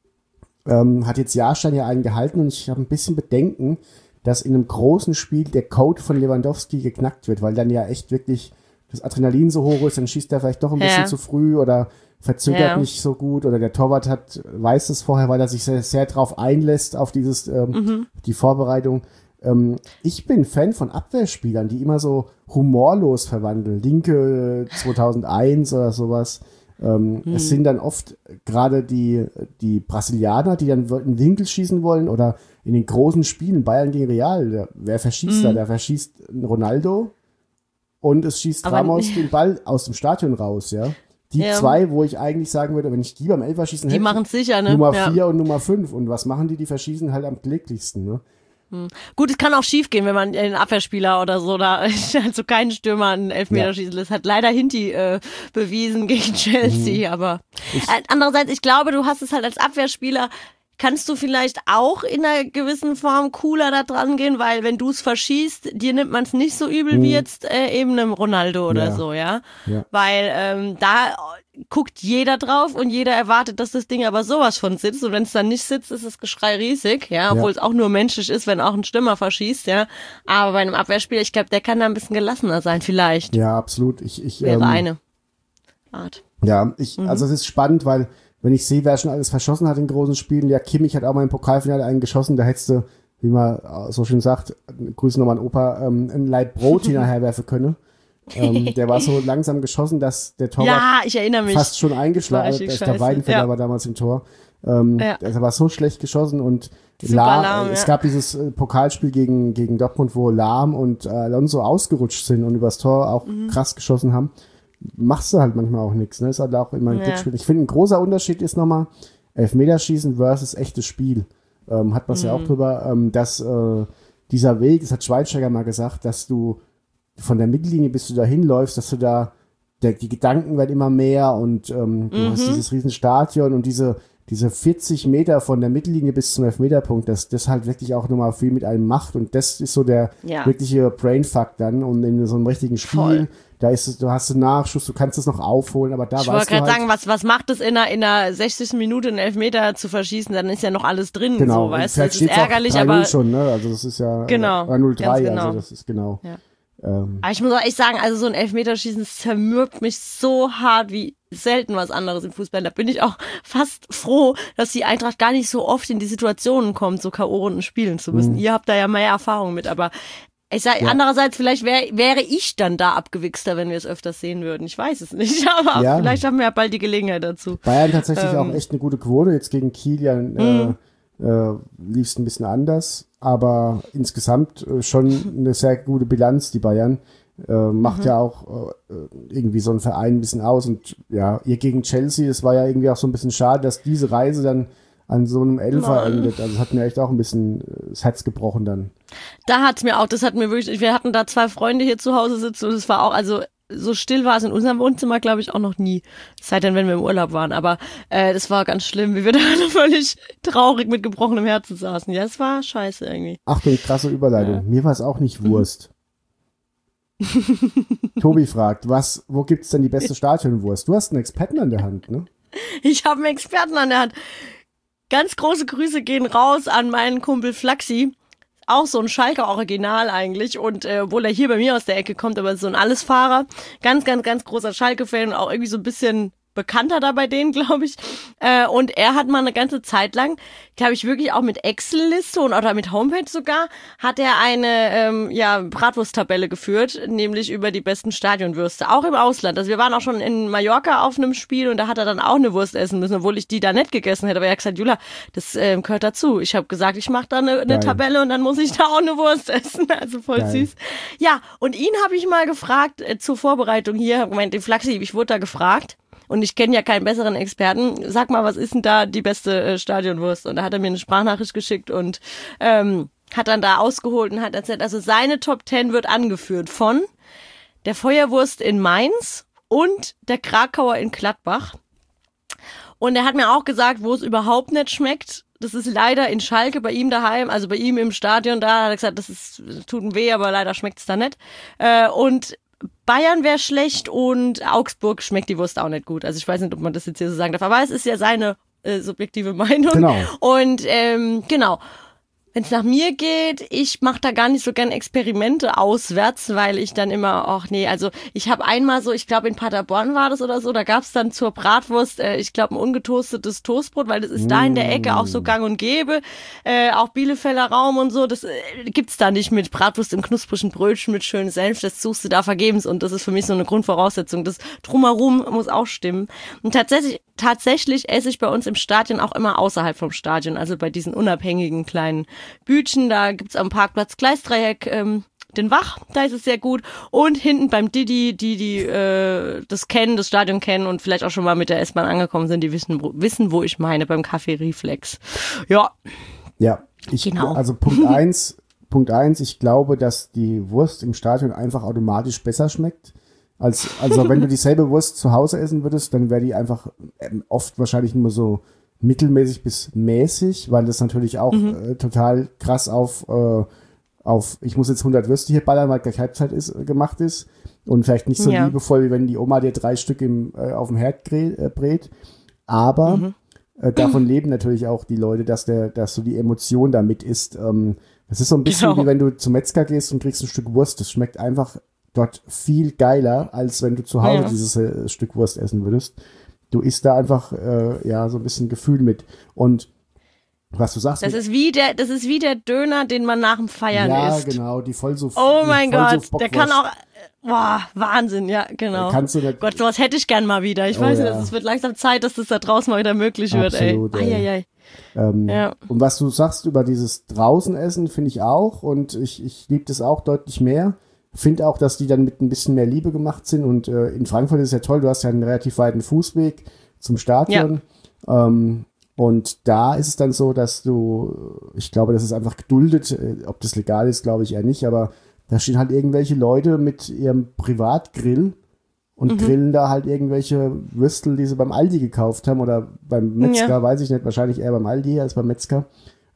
hat jetzt Jahrstein ja einen gehalten und ich habe ein bisschen Bedenken, dass in einem großen Spiel der Code von Lewandowski geknackt wird, weil dann ja echt wirklich das Adrenalin so hoch ist, dann schießt er vielleicht doch ein bisschen zu früh oder verzögert nicht so gut oder der Torwart weiß es vorher, weil er sich sehr, sehr drauf einlässt auf dieses die Vorbereitung. Ich bin Fan von Abwehrspielern, die immer so humorlos verwandeln. Linke 2001 oder sowas. Es sind dann oft gerade die Brasilianer, die dann einen Winkel schießen wollen oder in den großen Spielen Bayern gegen Real. Wer verschießt da? Der verschießt Ronaldo und es schießt Ramos den Ball aus dem Stadion raus, ja. Die zwei, wo ich eigentlich sagen würde, wenn ich die beim Elferschießen hätte, die machen es sicher, ne? Nummer 4 und Nummer 5. Und was machen die? Die verschießen halt am kläglichsten, ne? Gut, es kann auch schief gehen, wenn man einen Abwehrspieler oder so da, also keinen Stürmer einen Elfmeter schießen lässt. Hat leider Hinti bewiesen gegen Chelsea, aber andererseits, ich glaube, du hast es halt als Abwehrspieler, kannst du vielleicht auch in einer gewissen Form cooler da dran gehen, weil wenn du es verschießt, dir nimmt man es nicht so übel wie jetzt eben einem Ronaldo oder so, ja? Weil da guckt jeder drauf und jeder erwartet, dass das Ding aber sowas von sitzt und wenn es dann nicht sitzt, ist das Geschrei riesig, obwohl es auch nur menschlich ist, wenn auch ein Stürmer verschießt, aber bei einem Abwehrspieler, ich glaube, der kann da ein bisschen gelassener sein vielleicht. Ja, absolut. Wäre eine Art. Ja, also es ist spannend, weil wenn ich sehe, wer schon alles verschossen hat in großen Spielen, ja, Kimmich hat auch mal im Pokalfinale einen geschossen, da hättest du, wie man so schön sagt, Grüße nochmal an Opa, ein Laib Brot hinterherwerfen können. Der war so langsam geschossen, dass der Torwart ich erinnere mich. fast schon eingeschlagen ist. Der Weidenfeller war damals im Tor. Der war so schlecht geschossen und es gab dieses Pokalspiel gegen Dortmund, wo Lahm und Alonso ausgerutscht sind und übers Tor auch krass geschossen haben. Machst du halt manchmal auch nichts, ne? Ist halt auch immer ein Glücksspiel. Ich finde, ein großer Unterschied ist nochmal Elfmeterschießen versus echtes Spiel. Hat man es ja auch drüber, dass dieser Weg, das hat Schweinsteiger mal gesagt, dass du von der Mittellinie, bis du da hinläufst, dass du da, die Gedanken werden immer mehr und du hast dieses riesen Stadion und diese 40 Meter von der Mittellinie bis zum Elfmeterpunkt, das halt wirklich auch nochmal viel mit einem macht und das ist so der wirkliche Brainfuck dann und in so einem richtigen Spiel, da du hast du Nachschuss, du kannst es noch aufholen, aber da weißt du halt... Ich wollte gerade sagen, was macht es in einer 60. Minute einen Elfmeter zu verschießen, dann ist ja noch alles drin, genau. So, weißt du, das ist ärgerlich, aber... schon, ne, also das ist ja 0-3, also das ist genau... Ja. Aber ich muss auch echt sagen, also so ein Elfmeterschießen zermürbt mich so hart wie selten was anderes im Fußball. Da bin ich auch fast froh, dass die Eintracht gar nicht so oft in die Situationen kommt, so K.O.-Runden spielen zu müssen. Ihr habt da ja mehr Erfahrung mit, aber ich sag, andererseits, vielleicht wäre ich dann da abgewichster, wenn wir es öfters sehen würden. Ich weiß es nicht, aber vielleicht haben wir ja bald die Gelegenheit dazu. Bayern tatsächlich auch echt eine gute Quote. Jetzt gegen Kiel lief es ein bisschen anders, aber insgesamt schon eine sehr gute Bilanz, die Bayern. Macht ja auch irgendwie so ein Verein ein bisschen aus und ja, ihr gegen Chelsea, das war ja irgendwie auch so ein bisschen schade, dass diese Reise dann an so einem Elfer endet. Also das hat mir echt auch ein bisschen das Herz gebrochen dann. Das hat mir wirklich, wir hatten da 2 Freunde hier zu Hause sitzen und es war auch, also so still war es in unserem Wohnzimmer, glaube ich, auch noch nie. Es sei denn, wenn wir im Urlaub waren. Aber das war ganz schlimm, wie wir da alle völlig traurig mit gebrochenem Herzen saßen. Ja, es war scheiße irgendwie. Achtung, krasse Überleitung. Ja. Mir war es auch nicht Wurst. Tobi fragt, wo gibt's denn die beste Stadionwurst? Du hast einen Experten an der Hand, ne? Ich habe einen Experten an der Hand. Ganz große Grüße gehen raus an meinen Kumpel Flaxi. Auch so ein Schalker Original eigentlich und obwohl er hier bei mir aus der Ecke kommt, aber so ein Allesfahrer, ganz, ganz, ganz großer Schalke-Fan und auch irgendwie so ein bisschen Bekannter da bei denen, glaube ich. Und er hat mal eine ganze Zeit lang, glaube ich, wirklich auch mit Excel-Liste oder mit Homepage sogar, hat er eine Bratwurst-Tabelle geführt, nämlich über die besten Stadionwürste, auch im Ausland. Also wir waren auch schon in Mallorca auf einem Spiel und da hat er dann auch eine Wurst essen müssen, obwohl ich die da nicht gegessen hätte. Aber er hat gesagt, Jula, das gehört dazu. Ich habe gesagt, ich mache da eine Tabelle und dann muss ich da auch eine Wurst essen. Also voll süß. Ja, und ihn habe ich mal gefragt zur Vorbereitung hier, habe gemeint, Flaxi, ich wurde da gefragt. Und ich kenne ja keinen besseren Experten. Sag mal, was ist denn da die beste Stadionwurst? Und da hat er mir eine Sprachnachricht geschickt und hat dann da ausgeholt und hat erzählt, also seine Top 10 wird angeführt von der Feuerwurst in Mainz und der Krakauer in Gladbach. Und er hat mir auch gesagt, wo es überhaupt nicht schmeckt. Das ist leider in Schalke bei ihm daheim, also bei ihm im Stadion da. Hat er gesagt, das tut ihm weh, aber leider schmeckt es da nicht. Und Bayern wäre schlecht und Augsburg schmeckt die Wurst auch nicht gut. Also ich weiß nicht, ob man das jetzt hier so sagen darf, aber es ist ja seine subjektive Meinung. Genau. Und genau. Wenn es nach mir geht, ich mache da gar nicht so gern Experimente auswärts, weil ich dann immer, also ich habe einmal so, ich glaube in Paderborn war das oder so, da gab's dann zur Bratwurst, ich glaube ein ungetoastetes Toastbrot, weil das ist da in der Ecke auch so gang und gäbe, auch Bielefelder Raum und so, das gibt's da nicht mit Bratwurst im knusprigen Brötchen mit schönem Senf, das suchst du da vergebens und das ist für mich so eine Grundvoraussetzung, das Drumherum muss auch stimmen. Und tatsächlich esse ich bei uns im Stadion auch immer außerhalb vom Stadion, also bei diesen unabhängigen kleinen Bütchen, da gibt's am Parkplatz Gleisdreieck den Wach, da ist es sehr gut und hinten beim Didi, die das Stadion kennen und vielleicht auch schon mal mit der S-Bahn angekommen sind, die wissen, wo ich meine, beim Café Reflex. Ja. Ja, genau. Also Punkt 1, ich glaube, dass die Wurst im Stadion einfach automatisch besser schmeckt. Also wenn du dieselbe Wurst zu Hause essen würdest, dann wäre die einfach oft wahrscheinlich nur so mittelmäßig bis mäßig, weil das natürlich auch total krass auf ich muss jetzt 100 Würste hier ballern, weil gleich Halbzeit gemacht ist und vielleicht nicht so liebevoll, wie wenn die Oma dir 3 Stück auf dem Herd brät. Aber davon leben natürlich auch die Leute, dass du die Emotion damit isst. Das ist so ein bisschen wie wenn du zum Metzger gehst und kriegst ein Stück Wurst. Das schmeckt einfach dort viel geiler, als wenn du zu Hause dieses Stück Wurst essen würdest. Du isst da einfach so ein bisschen Gefühl mit. Und was du sagst. Das ist wie der Döner, den man nach dem Feiern isst. Ja, genau, die Vollsuff. Oh mein Gott, der kann auch. Boah, Wahnsinn, ja, genau. Kannst du nicht, Gott, sowas hätte ich gern mal wieder. Ich weiß nicht, es wird langsam Zeit, dass das da draußen mal wieder möglich Absolut, wird, ey. Und was du sagst über dieses Draußenessen, finde ich auch. Und ich liebe das auch deutlich mehr. Finde auch, dass die dann mit ein bisschen mehr Liebe gemacht sind. Und in Frankfurt ist es ja toll, du hast ja einen relativ weiten Fußweg zum Stadion. Ja. Und da ist es dann so, dass ich glaube, das ist einfach geduldet. Ob das legal ist, glaube ich eher nicht. Aber da stehen halt irgendwelche Leute mit ihrem Privatgrill und grillen da halt irgendwelche Würstel, die sie beim Aldi gekauft haben oder beim Metzger, weiß ich nicht, wahrscheinlich eher beim Aldi als beim Metzger.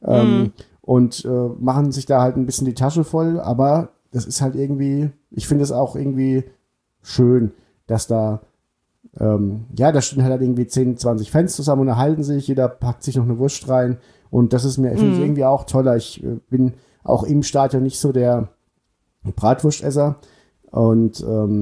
Und machen sich da halt ein bisschen die Tasche voll. Aber das ist halt irgendwie, ich finde es auch irgendwie schön, dass da da stehen halt irgendwie 10, 20 Fans zusammen und erhalten sich, jeder packt sich noch eine Wurst rein und das ist mir finde ich irgendwie auch toller. Ich bin auch im Stadion nicht so der Bratwurstesser und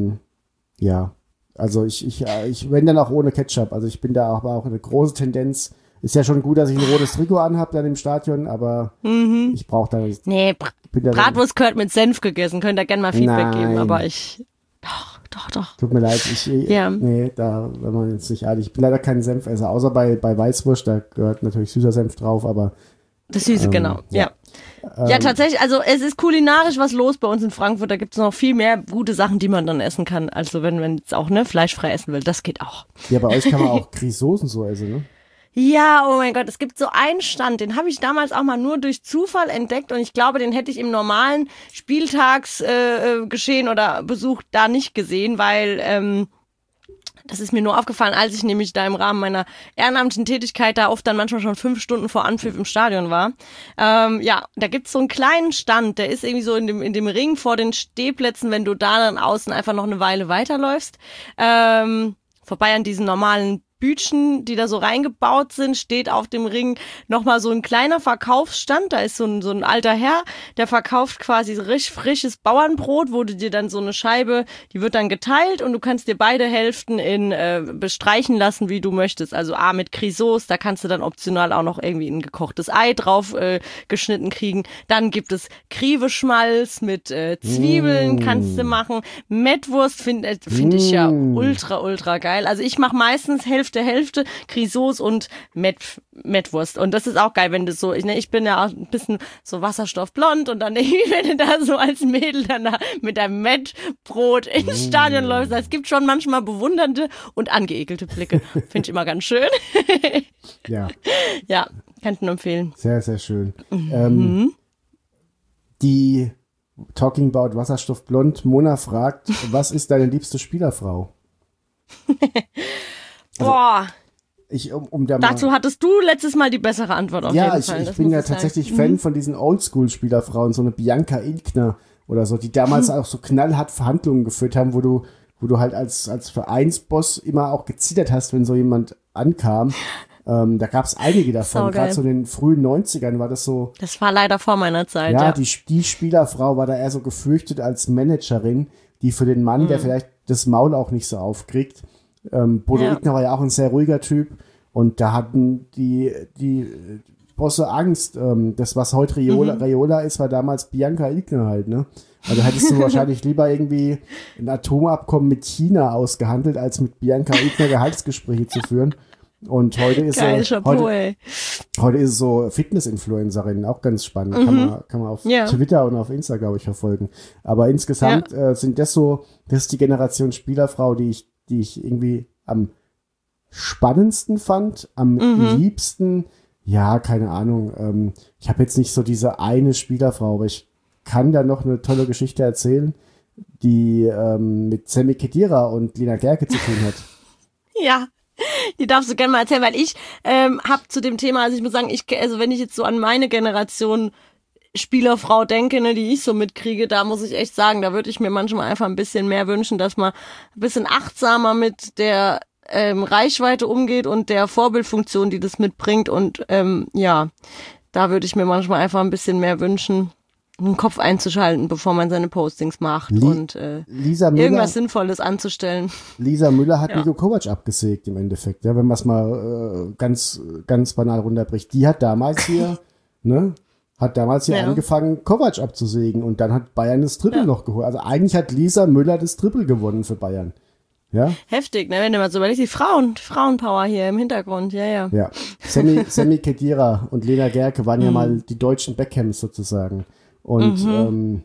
also ich wenn dann auch ohne Ketchup, also ich bin da aber auch eine große Tendenz. Ist ja schon gut, dass ich ein rotes Trikot anhabe dann im Stadion, aber ich brauche da nicht. Nee, Bratwurst gehört mit Senf gegessen, könnt ihr gerne mal Feedback geben, aber Doch. Tut mir leid, wenn man jetzt nicht ich bin leider kein Senfesser, außer bei Weißwurst, da gehört natürlich süßer Senf drauf, aber das Süße, genau, ja. Ja, tatsächlich, also es ist kulinarisch was los bei uns in Frankfurt, da gibt es noch viel mehr gute Sachen, die man dann essen kann, also wenn man jetzt auch fleischfrei essen will, das geht auch. Ja, bei euch kann man auch Grießsoßen so essen, ne? Ja, oh mein Gott, es gibt so einen Stand, den habe ich damals auch mal nur durch Zufall entdeckt und ich glaube, den hätte ich im normalen Spieltagsgeschehen oder Besuch da nicht gesehen, weil das ist mir nur aufgefallen, als ich nämlich da im Rahmen meiner ehrenamtlichen Tätigkeit da oft dann manchmal schon 5 Stunden vor Anpfiff im Stadion war. Da gibt's so einen kleinen Stand, der ist irgendwie so in dem Ring vor den Stehplätzen, wenn du da dann außen einfach noch eine Weile weiterläufst. Vorbei an diesen normalen Bütchen, die da so reingebaut sind, steht auf dem Ring nochmal so ein kleiner Verkaufsstand. Da ist so ein alter Herr, der verkauft quasi richtig frisches Bauernbrot, wo du dir dann so eine Scheibe, die wird dann geteilt und du kannst dir beide Hälften bestreichen lassen, wie du möchtest. Also mit Grisauce, da kannst du dann optional auch noch irgendwie ein gekochtes Ei drauf geschnitten kriegen. Dann gibt es Krieveschmalz mit Zwiebeln kannst du machen. Mettwurst finde ich ja ultra geil. Also ich mache meistens Hälfte, Grisauce und Mettwurst. Und das ist auch geil, wenn du so, ich bin ja auch ein bisschen so wasserstoffblond und dann, wenn du da so als Mädel dann da mit deinem Mettbrot ins Stadion läufst, es gibt schon manchmal bewundernde und angeekelte Blicke. Finde ich immer ganz schön. Ja. Ja, kann ich nur empfehlen. Sehr, sehr schön. Die Talking about Wasserstoffblond, Mona fragt, was ist deine liebste Spielerfrau? Boah. Dazu hattest du letztes Mal die bessere Antwort auf jeden Fall. Ja, ich bin ja tatsächlich Fan von diesen Oldschool-Spielerfrauen, so eine Bianca Ilkner oder so, die damals auch so knallhart Verhandlungen geführt haben, wo du halt als Vereinsboss immer auch gezittert hast, wenn so jemand ankam. Da gab es einige davon, gerade so in den frühen 90ern war das so. Das war leider vor meiner Zeit, ja. Die Spielerfrau war da eher so gefürchtet als Managerin, die für den Mann, der vielleicht das Maul auch nicht so aufkriegt. Bodo Illgner war ja auch ein sehr ruhiger Typ und da hatten die Bosse Angst. Das, was heute Raiola ist, war damals Bianca Illgner halt, ne? Also hättest du wahrscheinlich lieber irgendwie ein Atomabkommen mit China ausgehandelt, als mit Bianca Illgner Gehaltsgespräche zu führen. Und heute ist heute ist so Fitness-Influencerin, auch ganz spannend. Kann man auf Twitter und auf Insta, glaube ich, verfolgen. Aber insgesamt sind das ist die Generation Spielerfrau, die ich irgendwie am spannendsten fand, am liebsten, ja, keine Ahnung. Ich habe jetzt nicht so diese eine Spielerfrau, aber ich kann da noch eine tolle Geschichte erzählen, die mit Sammy Khedira und Lena Gerke zu tun hat. Ja. Die darfst du gerne mal erzählen, weil ich habe zu dem Thema, also ich muss sagen, also wenn ich jetzt so an meine Generation Spielerfrau denke, ne, die ich so mitkriege, da muss ich echt sagen, da würde ich mir manchmal einfach ein bisschen mehr wünschen, dass man ein bisschen achtsamer mit der Reichweite umgeht und der Vorbildfunktion, die das mitbringt und da würde ich mir manchmal einfach ein bisschen mehr wünschen, den Kopf einzuschalten, bevor man seine Postings macht und irgendwas Sinnvolles anzustellen. Lisa Müller hat Niko Kovac abgesägt im Endeffekt, ja, wenn man es mal ganz, ganz banal runterbricht. Die hat damals hier, angefangen, Kovac abzusägen und dann hat Bayern das Triple noch geholt. Also eigentlich hat Lisa Müller das Triple gewonnen für Bayern. Ja? Heftig, ne, wenn du mal so überlegst, die Frauenpower hier im Hintergrund, ja. Ja, Sammy Khedira und Lena Gerke waren ja mal die deutschen Beckhams sozusagen. Und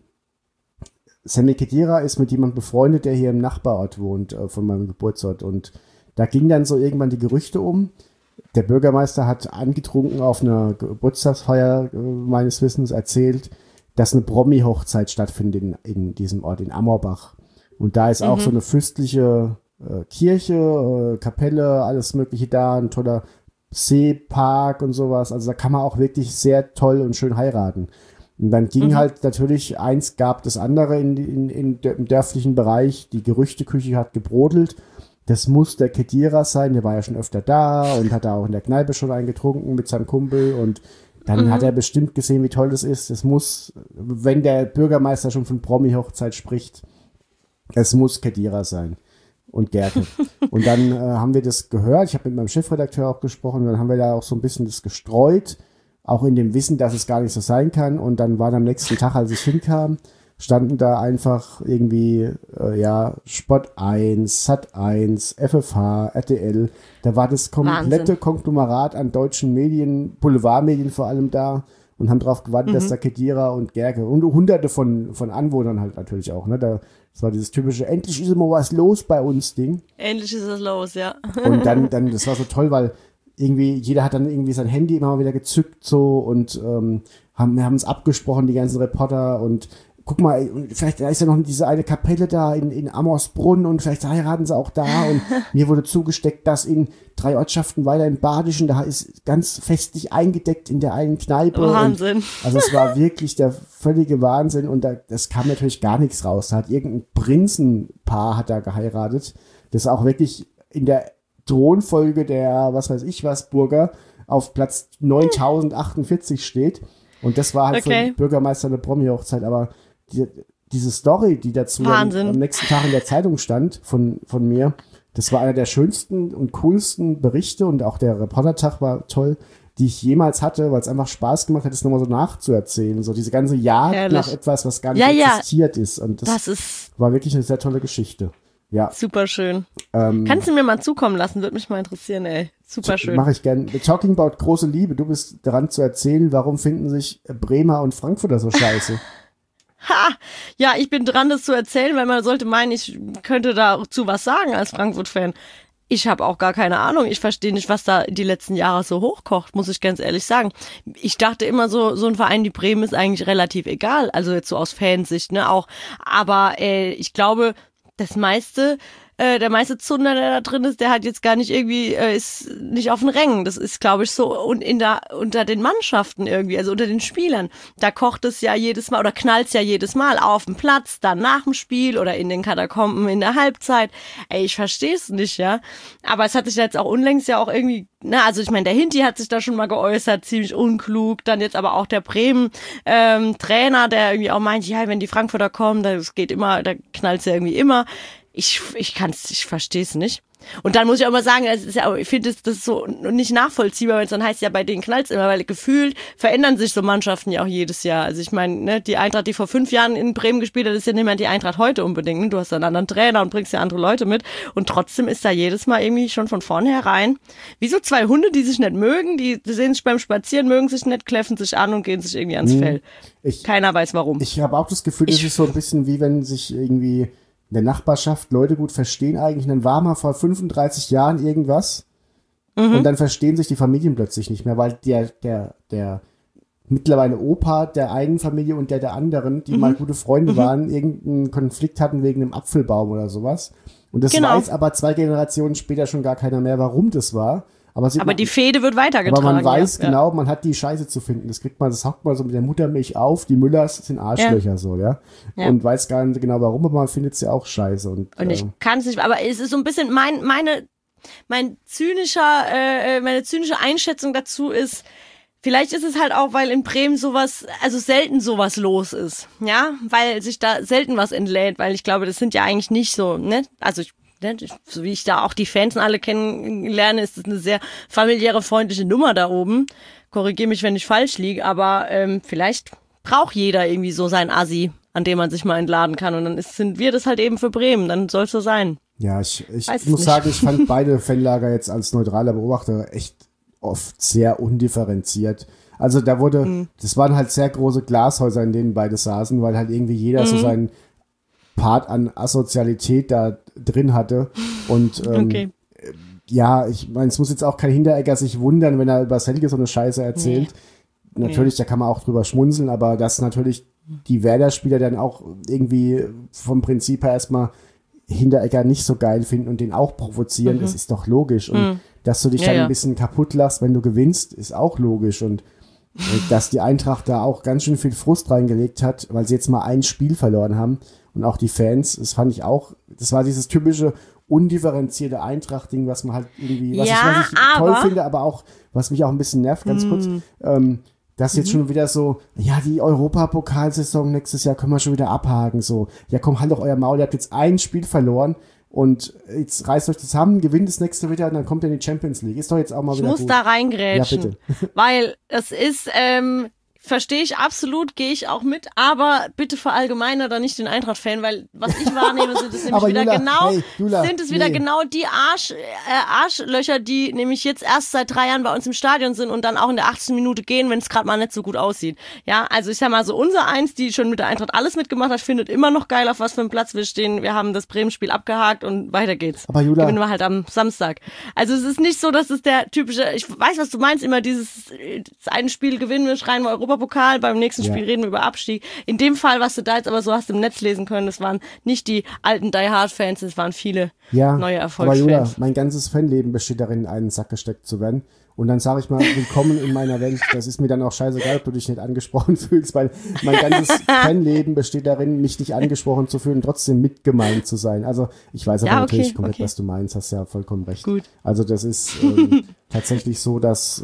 Sammy Khedira ist mit jemandem befreundet, der hier im Nachbarort wohnt, von meinem Geburtsort. Und da ging dann so irgendwann die Gerüchte um. Der Bürgermeister hat angetrunken auf einer Geburtstagsfeier meines Wissens erzählt, dass eine Promi-Hochzeit stattfindet in diesem Ort, in Ammerbach. Und da ist auch so eine fürstliche Kirche, Kapelle, alles Mögliche da, ein toller Seepark und sowas. Also da kann man auch wirklich sehr toll und schön heiraten. Und dann ging halt natürlich, eins gab das andere im dörflichen Bereich. Die Gerüchteküche hat gebrodelt. Das muss der Khedira sein, der war ja schon öfter da und hat da auch in der Kneipe schon eingetrunken mit seinem Kumpel. Und dann hat er bestimmt gesehen, wie toll das ist. Es muss, wenn der Bürgermeister schon von Promi-Hochzeit spricht, es muss Khedira sein und Gerke. Und dann haben wir das gehört. Ich habe mit meinem Chefredakteur auch gesprochen. Dann haben wir da auch so ein bisschen das gestreut. Auch in dem Wissen, dass es gar nicht so sein kann. Und dann war am nächsten Tag, als ich hinkam, standen da einfach irgendwie, Sport 1, Sat 1, FFH, RTL. Da war das komplette Konglomerat an deutschen Medien, Boulevardmedien vor allem da und haben darauf gewartet, dass da Khedira und Gerke und hunderte von Anwohnern halt natürlich auch, ne? Das war dieses typische, endlich ist immer was los bei uns Ding. Endlich ist es los, ja. Und dann, das war so toll, weil irgendwie, jeder hat dann irgendwie sein Handy immer mal wieder gezückt so und wir haben uns abgesprochen, die ganzen Reporter und guck mal, vielleicht ist ja noch diese eine Kapelle da in Amorsbrunn und vielleicht heiraten sie auch da und mir wurde zugesteckt, dass in 3 Ortschaften weiter im Badischen, da ist ganz festlich eingedeckt in der einen Kneipe. Wahnsinn. Und, also es war wirklich der völlige Wahnsinn und das kam natürlich gar nichts raus. Da hat irgendein Prinzenpaar hat da geheiratet, das auch wirklich in der Thronfolge der, was weiß ich was, Burger auf Platz 9048 steht. Und das war halt für den Bürgermeister eine Promi-Hochzeit. Aber diese Story, die dazu am nächsten Tag in der Zeitung stand von mir, das war einer der schönsten und coolsten Berichte und auch der Reportertag war toll, die ich jemals hatte, weil es einfach Spaß gemacht hat, das nochmal so nachzuerzählen. So diese ganze Jagd nach etwas, was gar nicht existiert ist. Und das war wirklich eine sehr tolle Geschichte. Ja. Super schön. Kannst du mir mal zukommen lassen? Würde mich mal interessieren, ey. Super schön. Mache ich gern. Talking about große Liebe. Du bist dran zu erzählen, warum finden sich Bremer und Frankfurter so scheiße? Ja, ich bin dran, das zu erzählen, weil man sollte meinen, ich könnte dazu was sagen als Frankfurt-Fan. Ich habe auch gar keine Ahnung. Ich verstehe nicht, was da die letzten Jahre so hochkocht, muss ich ganz ehrlich sagen. Ich dachte immer so ein Verein wie Bremen ist eigentlich relativ egal. Also jetzt so aus Fansicht, ne, auch. Aber ich glaube, der meiste Zunder, der da drin ist, der hat jetzt gar nicht irgendwie, ist nicht auf den Rängen. Das ist, glaube ich, so unter den Mannschaften irgendwie, also unter den Spielern. Da kocht es ja jedes Mal oder knallt es ja jedes Mal auf dem Platz, dann nach dem Spiel oder in den Katakomben in der Halbzeit. Ey, ich verstehe es nicht, ja. Aber es hat sich jetzt auch unlängst ja auch irgendwie, also ich meine, der Hinti hat sich da schon mal geäußert, ziemlich unklug. Dann jetzt aber auch der Bremen-Trainer, der irgendwie auch meint, ja, wenn die Frankfurter kommen, das geht immer, da knallt es ja irgendwie immer. Ich verstehe es nicht. Und dann muss ich auch mal sagen, ich finde das so nicht nachvollziehbar, weil es dann heißt, ja, bei denen knallt's immer, weil gefühlt verändern sich so Mannschaften ja auch jedes Jahr. Also ich meine, ne, die Eintracht, die vor 5 Jahren in Bremen gespielt hat, ist ja nicht mehr die Eintracht heute unbedingt. Ne? Du hast einen anderen Trainer und bringst ja andere Leute mit. Und trotzdem ist da jedes Mal irgendwie schon von vornherein wie so 2 Hunde, die sich nicht mögen, die sehen sich beim Spazieren, mögen sich nicht, kläffen sich an und gehen sich irgendwie ans Fell. Keiner weiß warum. Ich habe auch das Gefühl, das ist so ein bisschen wie wenn sich irgendwie in der Nachbarschaft Leute gut verstehen eigentlich. Und dann war mal vor 35 Jahren irgendwas und dann verstehen sich die Familien plötzlich nicht mehr, weil der mittlerweile Opa der einen Familie und der anderen, die mal gute Freunde waren, irgendeinen Konflikt hatten wegen einem Apfelbaum oder sowas. Und das weiß aber 2 Generationen später schon gar keiner mehr, warum das war. Aber die Fehde wird weitergetragen. Aber man weiß genau, man hat die Scheiße zu finden. Das hockt man so mit der Muttermilch auf. Die Müllers sind Arschlöcher so, ja. Und weiß gar nicht genau warum, aber man findet sie auch scheiße. Und ich kann es nicht, aber es ist so ein bisschen meine zynische Einschätzung dazu ist, vielleicht ist es halt auch, weil in Bremen selten sowas los ist, ja, weil sich da selten was entlädt, weil ich glaube, das sind ja eigentlich nicht so, ne, also so wie ich da auch die Fans alle kennenlerne, ist es eine sehr familiäre, freundliche Nummer da oben. Korrigiere mich, wenn ich falsch liege, aber vielleicht braucht jeder irgendwie so sein Assi, an dem man sich mal entladen kann und dann sind wir das halt eben für Bremen, dann soll es so sein. Ja, ich muss sagen, ich fand beide Fanlager jetzt als neutraler Beobachter echt oft sehr undifferenziert. Also da das waren halt sehr große Glashäuser, in denen beide saßen, weil halt irgendwie jeder so seinen Part an Asozialität da drin hatte. Und ja, ich meine, es muss jetzt auch kein Hinteregger sich wundern, wenn er über Selke so eine Scheiße erzählt. Nee. Natürlich, da kann man auch drüber schmunzeln, aber dass natürlich die Werder-Spieler dann auch irgendwie vom Prinzip her erstmal Hinteregger nicht so geil finden und den auch provozieren, das ist doch logisch. Und dass du dich dann ein bisschen kaputt lachst, wenn du gewinnst, ist auch logisch. Und dass die Eintracht da auch ganz schön viel Frust reingelegt hat, weil sie jetzt mal ein Spiel verloren haben. Und auch die Fans, das fand ich auch, das war dieses typische undifferenzierte Eintracht-Ding, was man halt irgendwie, was ich toll finde, aber auch, was mich auch ein bisschen nervt, ganz kurz, dass jetzt schon wieder so, ja, die Europapokalsaison nächstes Jahr können wir schon wieder abhaken, so, ja komm, halt doch euer Maul, ihr habt jetzt ein Spiel verloren und jetzt reißt euch zusammen, gewinnt das nächste wieder und dann kommt ihr in die Champions League. Ist doch jetzt auch mal wieder gut. Ich muss da reingrätschen, ja, bitte. Weil es ist, verstehe ich absolut, gehe ich auch mit, aber bitte verallgemeiner da nicht den Eintracht-Fan, weil was ich wahrnehme, sind es nämlich wieder genau die Arschlöcher, die nämlich jetzt erst seit 3 Jahren bei uns im Stadion sind und dann auch in der 18. Minute gehen, wenn es gerade mal nicht so gut aussieht. Ja, also ich sag mal so, unser Eins, die schon mit der Eintracht alles mitgemacht hat, findet immer noch geil, auf was für einem Platz wir stehen. Wir haben das Bremen-Spiel abgehakt und weiter geht's. Aber Jula, gewinnen wir halt am Samstag. Also es ist nicht so, dass es der typische, ich weiß, was du meinst, immer das eine Spiel gewinnen wir, schreien wir Europapokal, beim nächsten Spiel reden wir über Abstieg. In dem Fall, was du da jetzt aber so hast im Netz lesen können, das waren nicht die alten Die Hard-Fans, das waren viele neue Erfolgsfans. Aber Jula, mein ganzes Fanleben besteht darin, in einen Sack gesteckt zu werden. und dann sage ich mal, willkommen in meiner Welt. Das ist mir dann auch scheißegal, ob du dich nicht angesprochen fühlst, weil mein ganzes Fanleben besteht darin, mich nicht angesprochen zu fühlen und trotzdem mitgemeint zu sein. Also ich weiß aber natürlich komplett, was du meinst, hast ja vollkommen recht. Gut. Also das ist tatsächlich so, dass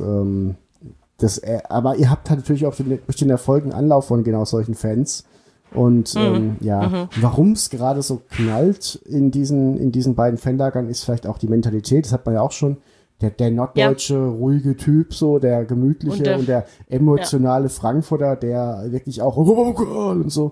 aber ihr habt halt natürlich auch durch den Erfolg einen Anlauf von genau solchen Fans. Und warum es gerade so knallt in diesen beiden Fanlagern, ist vielleicht auch die Mentalität. Das hat man ja auch schon. Der norddeutsche, ruhige Typ, so der gemütliche und der emotionale Frankfurter, der wirklich auch und so.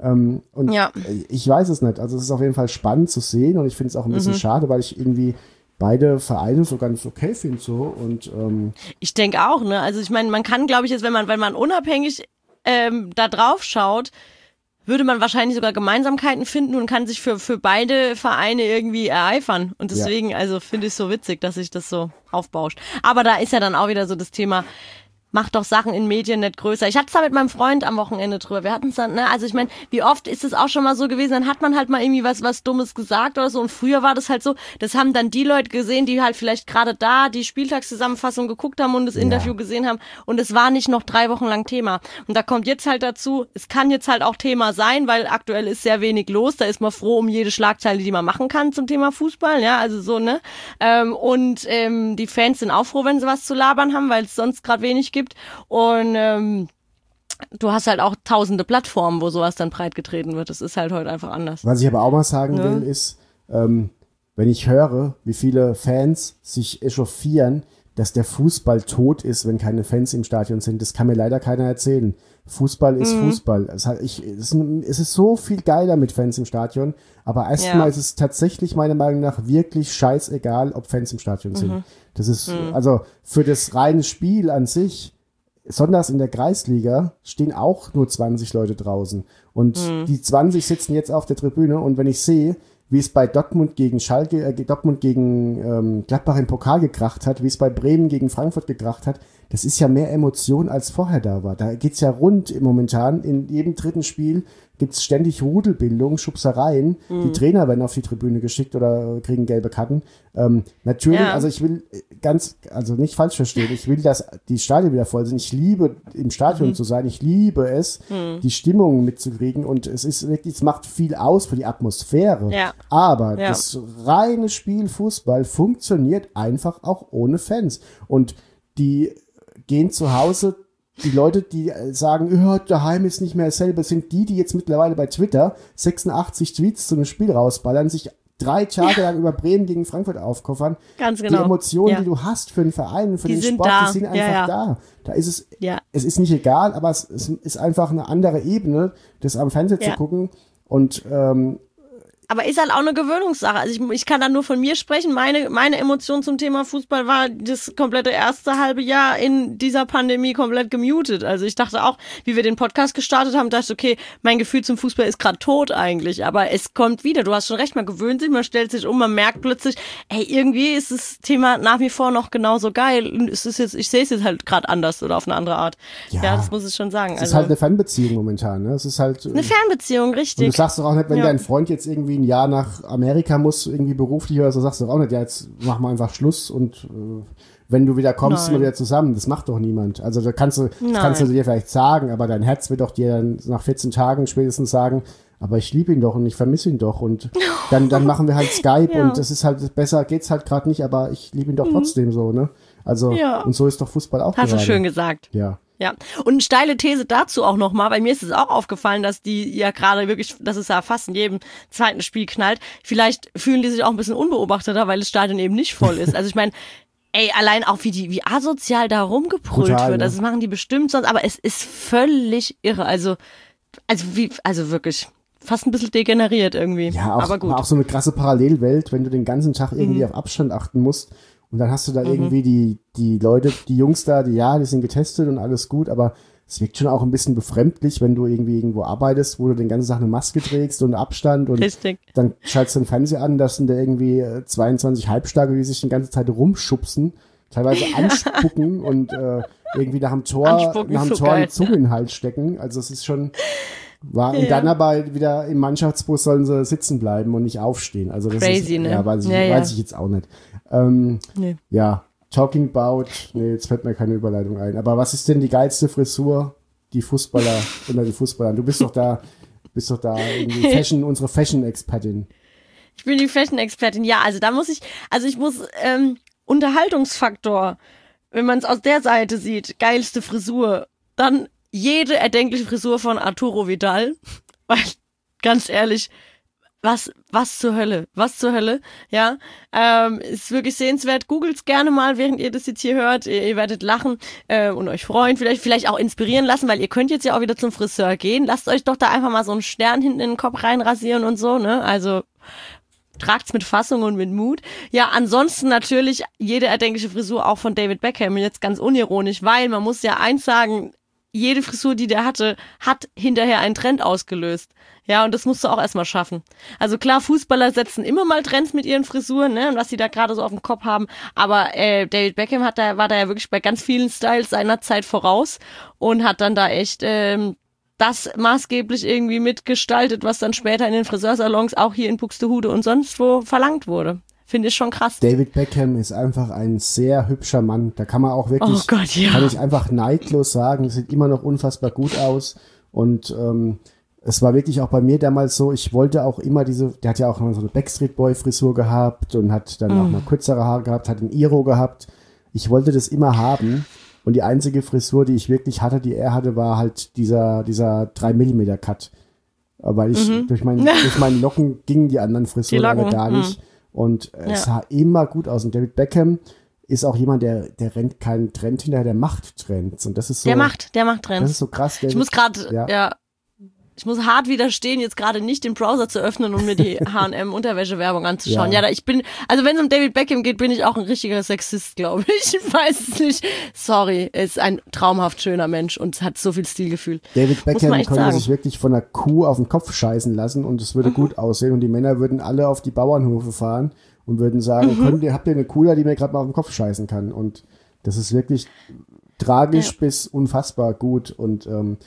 Ich weiß es nicht. Also es ist auf jeden Fall spannend zu sehen und ich finde es auch ein bisschen schade, weil ich irgendwie beide Vereine so ganz okay finde so und ich denke auch, ne? Also ich meine, man kann, glaube ich, jetzt, wenn man unabhängig da drauf schaut, würde man wahrscheinlich sogar Gemeinsamkeiten finden und kann sich für beide Vereine irgendwie ereifern. Und deswegen, also finde ich es so witzig, dass sich das so aufbauscht. Aber da ist ja dann auch wieder so das Thema, mach doch Sachen in Medien nicht größer. Ich hatte es da mit meinem Freund am Wochenende drüber. Wir hatten es dann, ne, also ich meine, wie oft ist es auch schon mal so gewesen, dann hat man halt mal irgendwie was Dummes gesagt oder so. Und früher war das halt so, das haben dann die Leute gesehen, die halt vielleicht gerade da die Spieltagszusammenfassung geguckt haben und das Interview gesehen haben. Und es war nicht noch 3 Wochen lang Thema. Und da kommt jetzt halt dazu, es kann jetzt halt auch Thema sein, weil aktuell ist sehr wenig los. Da ist man froh um jede Schlagzeile, die man machen kann zum Thema Fußball. Ja, also so, ne. Die Fans sind auch froh, wenn sie was zu labern haben, weil es sonst gerade wenig gibt. Und du hast halt auch tausende Plattformen, wo sowas dann breitgetreten wird. Das ist halt heute einfach anders. Was ich aber auch mal sagen will, ist, wenn ich höre, wie viele Fans sich echauffieren, dass der Fußball tot ist, wenn keine Fans im Stadion sind, das kann mir leider keiner erzählen. Fußball ist Fußball. Es ist so viel geiler mit Fans im Stadion, aber erstmal ist es tatsächlich meiner Meinung nach wirklich scheißegal, ob Fans im Stadion sind. Das ist, also für das reine Spiel an sich, besonders in der Kreisliga, stehen auch nur 20 Leute draußen. Und die 20 sitzen jetzt auf der Tribüne und wenn ich sehe, wie es bei Dortmund gegen Gladbach im Pokal gekracht hat, wie es bei Bremen gegen Frankfurt gekracht hat, das ist ja mehr Emotion, als vorher da war. Da geht's ja rund momentan. In jedem dritten Spiel gibt's ständig Rudelbildung, Schubsereien. Die Trainer werden auf die Tribüne geschickt oder kriegen gelbe Karten. Natürlich, also ich will nicht falsch verstehen, ich will, dass die Stadien wieder voll sind. Ich liebe, im Stadion zu sein. Ich liebe es, die Stimmung mitzukriegen. Und es macht viel aus für die Atmosphäre. Ja. Aber das reine Spiel Fußball funktioniert einfach auch ohne Fans. Und die gehen zu Hause, die Leute, die sagen, daheim ist nicht mehr dasselbe, sind die jetzt mittlerweile bei Twitter 86 Tweets zu einem Spiel rausballern, sich 3 Tage lang über Bremen gegen Frankfurt aufkoffern. Ganz genau. Die Emotionen, die du hast für den Verein, für den Sport, die sind einfach da. Da ist es, es ist nicht egal, aber es ist einfach eine andere Ebene, das am Fernsehen zu gucken und aber ist halt auch eine Gewöhnungssache. Also ich kann da nur von mir sprechen. Meine Emotion zum Thema Fußball war das komplette erste halbe Jahr in dieser Pandemie komplett gemutet. Also ich dachte auch, wie wir den Podcast gestartet haben, dachte ich, okay, mein Gefühl zum Fußball ist gerade tot eigentlich. Aber es kommt wieder. Du hast schon recht, man gewöhnt sich, man stellt sich um, man merkt plötzlich, irgendwie ist das Thema nach wie vor noch genauso geil. Es ist jetzt, ich sehe es jetzt halt gerade anders oder auf eine andere Art. Ja, das muss ich schon sagen. Es ist halt eine Fernbeziehung momentan. Ne? Es ist halt eine Fernbeziehung, richtig. Und du sagst doch auch nicht, wenn dein Freund jetzt irgendwie ein Jahr nach Amerika muss, irgendwie beruflich oder so, sagst du auch nicht, jetzt machen wir einfach Schluss und wenn du wieder kommst, sind wir wieder zusammen. Das macht doch niemand. Also das kannst du dir vielleicht sagen, aber dein Herz wird doch dir dann nach 14 Tagen spätestens sagen, aber ich liebe ihn doch und ich vermisse ihn doch und dann machen wir halt Skype und das ist halt, besser geht's halt gerade nicht, aber ich liebe ihn doch trotzdem so, ne? Also, und so ist doch Fußball auch Hast du schön gesagt. Ja. Ja, und eine steile These dazu auch nochmal, bei mir ist es auch aufgefallen, dass die ja gerade wirklich, dass es ja fast in jedem zweiten Spiel knallt, vielleicht fühlen die sich auch ein bisschen unbeobachteter, weil das Stadion eben nicht voll ist. Also ich meine, allein auch wie asozial da rumgebrüllt wird, ne? Also das machen die bestimmt sonst, aber es ist völlig irre, also wirklich fast ein bisschen degeneriert irgendwie, ja, auch, aber gut. Auch so eine krasse Parallelwelt, wenn du den ganzen Tag irgendwie auf Abstand achten musst. Und dann hast du da irgendwie die Leute, die Jungs da, die sind getestet und alles gut, aber es wirkt schon auch ein bisschen befremdlich, wenn du irgendwie irgendwo arbeitest, wo du den ganzen Tag eine Maske trägst und Abstand und dann schaltest du den Fernseher an, dass sind da irgendwie 22 Halbstarke, die sich die ganze Zeit rumschubsen, teilweise anspucken und irgendwie nach dem Tor die Zunge in den Hals stecken. Also es ist schon und dann aber wieder im Mannschaftsbus sollen sie sitzen bleiben und nicht aufstehen. Also das crazy, ist, ne? Weiß ich jetzt auch nicht. Ja, Talking about, nee, jetzt fällt mir keine Überleitung ein. Aber was ist denn die geilste Frisur, die Fußballer unter den Fußballern? Du bist doch da irgendwie unsere Fashion-Expertin. Ich bin die Fashion-Expertin. Ja, also ich muss Unterhaltungsfaktor, wenn man es aus der Seite sieht, geilste Frisur, dann jede erdenkliche Frisur von Arturo Vidal. Weil, ganz ehrlich, was zur Hölle, ja, ist wirklich sehenswert. Googelt's gerne mal, während ihr das jetzt hier hört. Ihr werdet lachen und euch freuen, vielleicht auch inspirieren lassen, weil ihr könnt jetzt ja auch wieder zum Friseur gehen. Lasst euch doch da einfach mal so einen Stern hinten in den Kopf reinrasieren und so, ne, also tragt's mit Fassung und mit Mut. Ja, ansonsten natürlich jede erdenkliche Frisur auch von David Beckham, jetzt ganz unironisch, weil man muss ja eins sagen, jede Frisur, die der hatte, hat hinterher einen Trend ausgelöst. Ja, und das musst du auch erstmal schaffen. Also klar, Fußballer setzen immer mal Trends mit ihren Frisuren, ne, und was sie da gerade so auf dem Kopf haben. Aber David Beckham war da ja wirklich bei ganz vielen Styles seiner Zeit voraus und hat dann da echt das maßgeblich irgendwie mitgestaltet, was dann später in den Friseursalons auch hier in Buxtehude und sonst wo verlangt wurde. Finde ich schon krass. David Beckham ist einfach ein sehr hübscher Mann. Da kann man auch wirklich, kann ich einfach neidlos sagen, sieht immer noch unfassbar gut aus. Und es war wirklich auch bei mir damals so, ich wollte auch immer der hat ja auch mal so eine Backstreet Boy Frisur gehabt und hat dann auch mal kürzere Haare gehabt, hat einen Iro gehabt. Ich wollte das immer haben. Und die einzige Frisur, die ich wirklich hatte, die er hatte, war halt dieser 3mm Cut. Weil ich durch meine Locken gingen die anderen Frisuren alle gar nicht. Und es sah immer gut aus. Und David Beckham ist auch jemand, der rennt keinen Trend hinterher, der macht Trends. Und das ist so. Der macht Trends. Das ist so krass. Ich muss gerade, ich muss hart widerstehen, jetzt gerade nicht den Browser zu öffnen und mir die H&M-Unterwäschewerbung anzuschauen. Ja, also wenn es um David Beckham geht, bin ich auch ein richtiger Sexist, glaube ich. Ich weiß es nicht. Sorry, er ist ein traumhaft schöner Mensch und hat so viel Stilgefühl. David Beckham könnte sich wirklich von einer Kuh auf den Kopf scheißen lassen und es würde gut aussehen und die Männer würden alle auf die Bauernhofe fahren und würden sagen, habt ihr eine Kuh da, die mir gerade mal auf den Kopf scheißen kann? Und das ist wirklich tragisch bis unfassbar gut und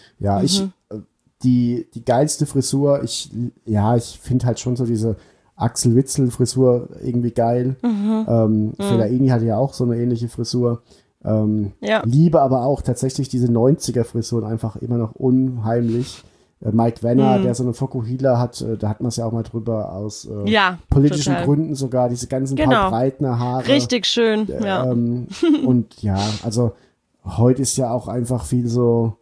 die geilste Frisur, ich finde halt schon so diese Axel Witsel-Frisur irgendwie geil. Fellaini hatte ja auch so eine ähnliche Frisur. Liebe aber auch tatsächlich diese 90er-Frisuren einfach immer noch unheimlich. Mike Wenner, der so eine Fokuhila hat, da hat man es ja auch mal drüber aus politischen Gründen sogar, diese ganzen Paul Breitner Haare. Richtig schön, und also heute ist ja auch einfach viel so,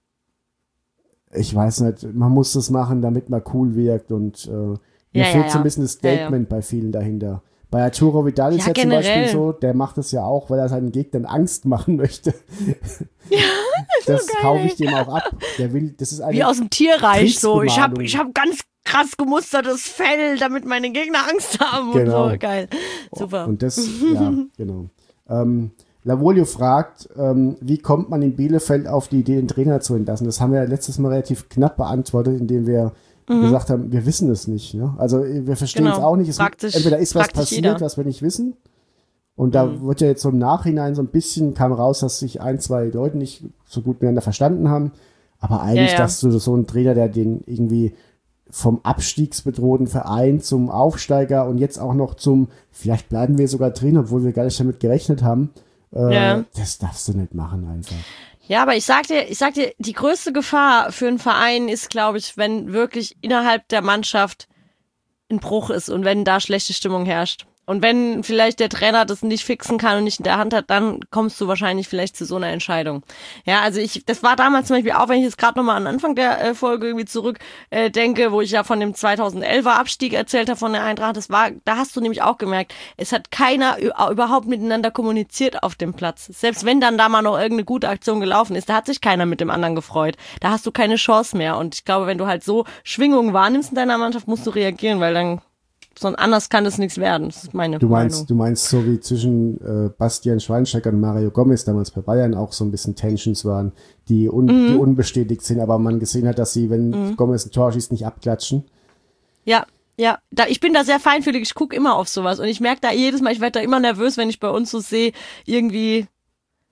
ich weiß nicht, man muss das machen, damit man cool wirkt und mir fehlt so ein bisschen das Statement bei vielen dahinter. Bei Arturo Vidal ist ja zum Beispiel so, der macht das ja auch, weil er seinen Gegnern Angst machen möchte. Ja, das kaufe ich dem auch ab. Der will, das ist wie aus dem Tierreich so. Ich hab ganz krass gemustertes Fell, damit meine Gegner Angst haben und so. Geil. Super. Und das, genau. Lavolio fragt, wie kommt man in Bielefeld auf die Idee, den Trainer zu entlassen? Das haben wir letztes Mal relativ knapp beantwortet, indem wir gesagt haben, wir wissen es nicht. Ne? Also wir verstehen es auch nicht. Entweder ist was passiert, was wir nicht wissen. Und da wird ja jetzt so im Nachhinein so ein bisschen, kam raus, dass sich 1, 2 Leute nicht so gut miteinander verstanden haben. Aber eigentlich, dass du so einen Trainer, der den irgendwie vom abstiegsbedrohten Verein zum Aufsteiger und jetzt auch noch vielleicht bleiben wir sogar drin, obwohl wir gar nicht damit gerechnet haben, das darfst du nicht machen einfach. Ja, aber ich sag dir, die größte Gefahr für einen Verein ist, glaube ich, wenn wirklich innerhalb der Mannschaft ein Bruch ist und wenn da schlechte Stimmung herrscht. Und wenn vielleicht der Trainer das nicht fixen kann und nicht in der Hand hat, dann kommst du wahrscheinlich vielleicht zu so einer Entscheidung. Ja, also das war damals zum Beispiel auch, wenn ich jetzt gerade nochmal an Anfang der Folge irgendwie zurück denke, wo ich ja von dem 2011er Abstieg erzählt habe von der Eintracht, da hast du nämlich auch gemerkt, es hat keiner überhaupt miteinander kommuniziert auf dem Platz. Selbst wenn dann da mal noch irgendeine gute Aktion gelaufen ist, da hat sich keiner mit dem anderen gefreut. Da hast du keine Chance mehr. Und ich glaube, wenn du halt so Schwingungen wahrnimmst in deiner Mannschaft, musst du reagieren, weil dann anders kann das nichts werden. Das ist meine Meinung. Du meinst so wie zwischen Bastian Schweinsteiger und Mario Gomez damals bei Bayern auch so ein bisschen Tensions waren, die unbestätigt sind, aber man gesehen hat, dass sie, wenn Gomez ein Tor schießt, nicht abklatschen. Ja. Ich bin da sehr feinfühlig, ich gucke immer auf sowas und ich merke da jedes Mal, ich werde da immer nervös, wenn ich bei uns so sehe, irgendwie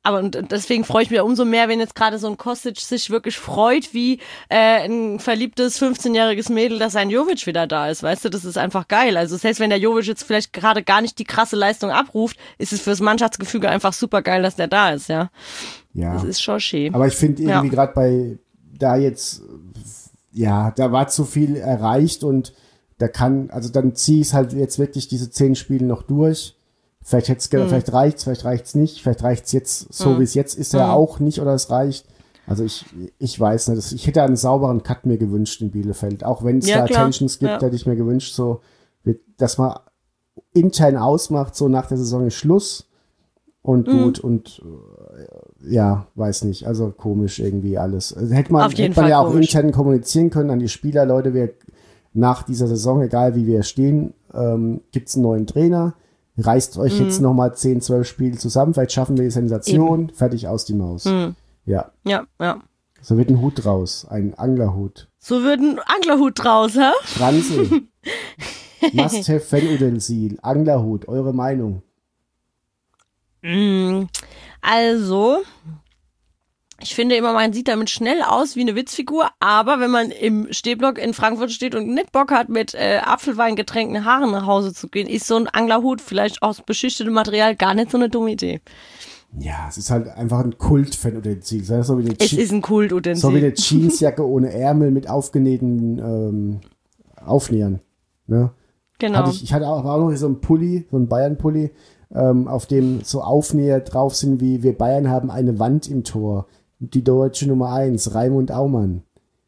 Aber und deswegen freue ich mich umso mehr, wenn jetzt gerade so ein Kostic sich wirklich freut, wie ein verliebtes 15-jähriges Mädel, dass sein Jovic wieder da ist. Weißt du, das ist einfach geil. Also selbst wenn der Jovic jetzt vielleicht gerade gar nicht die krasse Leistung abruft, ist es fürs Mannschaftsgefüge einfach super geil, dass der da ist, ja. Ja. Das ist schon schön. Aber ich finde irgendwie gerade bei da jetzt, ja, da war zu viel erreicht und dann ziehe ich es halt jetzt wirklich diese 10 Spiele noch durch. Vielleicht vielleicht reicht's nicht, vielleicht reicht's jetzt, so wie es jetzt ist, ja auch nicht, oder es reicht. Also ich weiß nicht, ich hätte einen sauberen Cut mir gewünscht in Bielefeld. Auch wenn es da Tensions gibt, hätte ich mir gewünscht, so, dass man intern ausmacht, so nach der Saison ist Schluss und gut und ja, weiß nicht, also komisch irgendwie alles. Also hätte man ja auch intern kommunizieren können an die Spieler, Leute, wir nach dieser Saison, egal wie wir stehen, gibt's einen neuen Trainer. Reißt euch jetzt nochmal 10, 12 Spiele zusammen, vielleicht schaffen wir die Sensation, fertig aus die Maus. Ja. Ja. So wird ein Hut draus, ein Anglerhut. So wird ein Anglerhut draus, hä? Franzi. Must-have-Fan-Utensil, Anglerhut, eure Meinung? Also, ich finde immer, man sieht damit schnell aus wie eine Witzfigur, aber wenn man im Stehblock in Frankfurt steht und nicht Bock hat, mit Apfelwein getränkten Haaren nach Hause zu gehen, ist so ein Anglerhut vielleicht aus beschichtetem Material gar nicht so eine dumme Idee. Ja, es ist halt einfach ein Kult-Fan-Utensil. So es ist ein Kult-Utensil. So wie eine Jeansjacke ohne Ärmel mit aufgenähten Aufnähern. Ne? Genau. Ich hatte auch noch so einen Pulli, so einen Bayern-Pulli, auf dem so Aufnäher drauf sind wie wir Bayern haben eine Wand im Tor. Die deutsche Nummer 1, Raimund Aumann.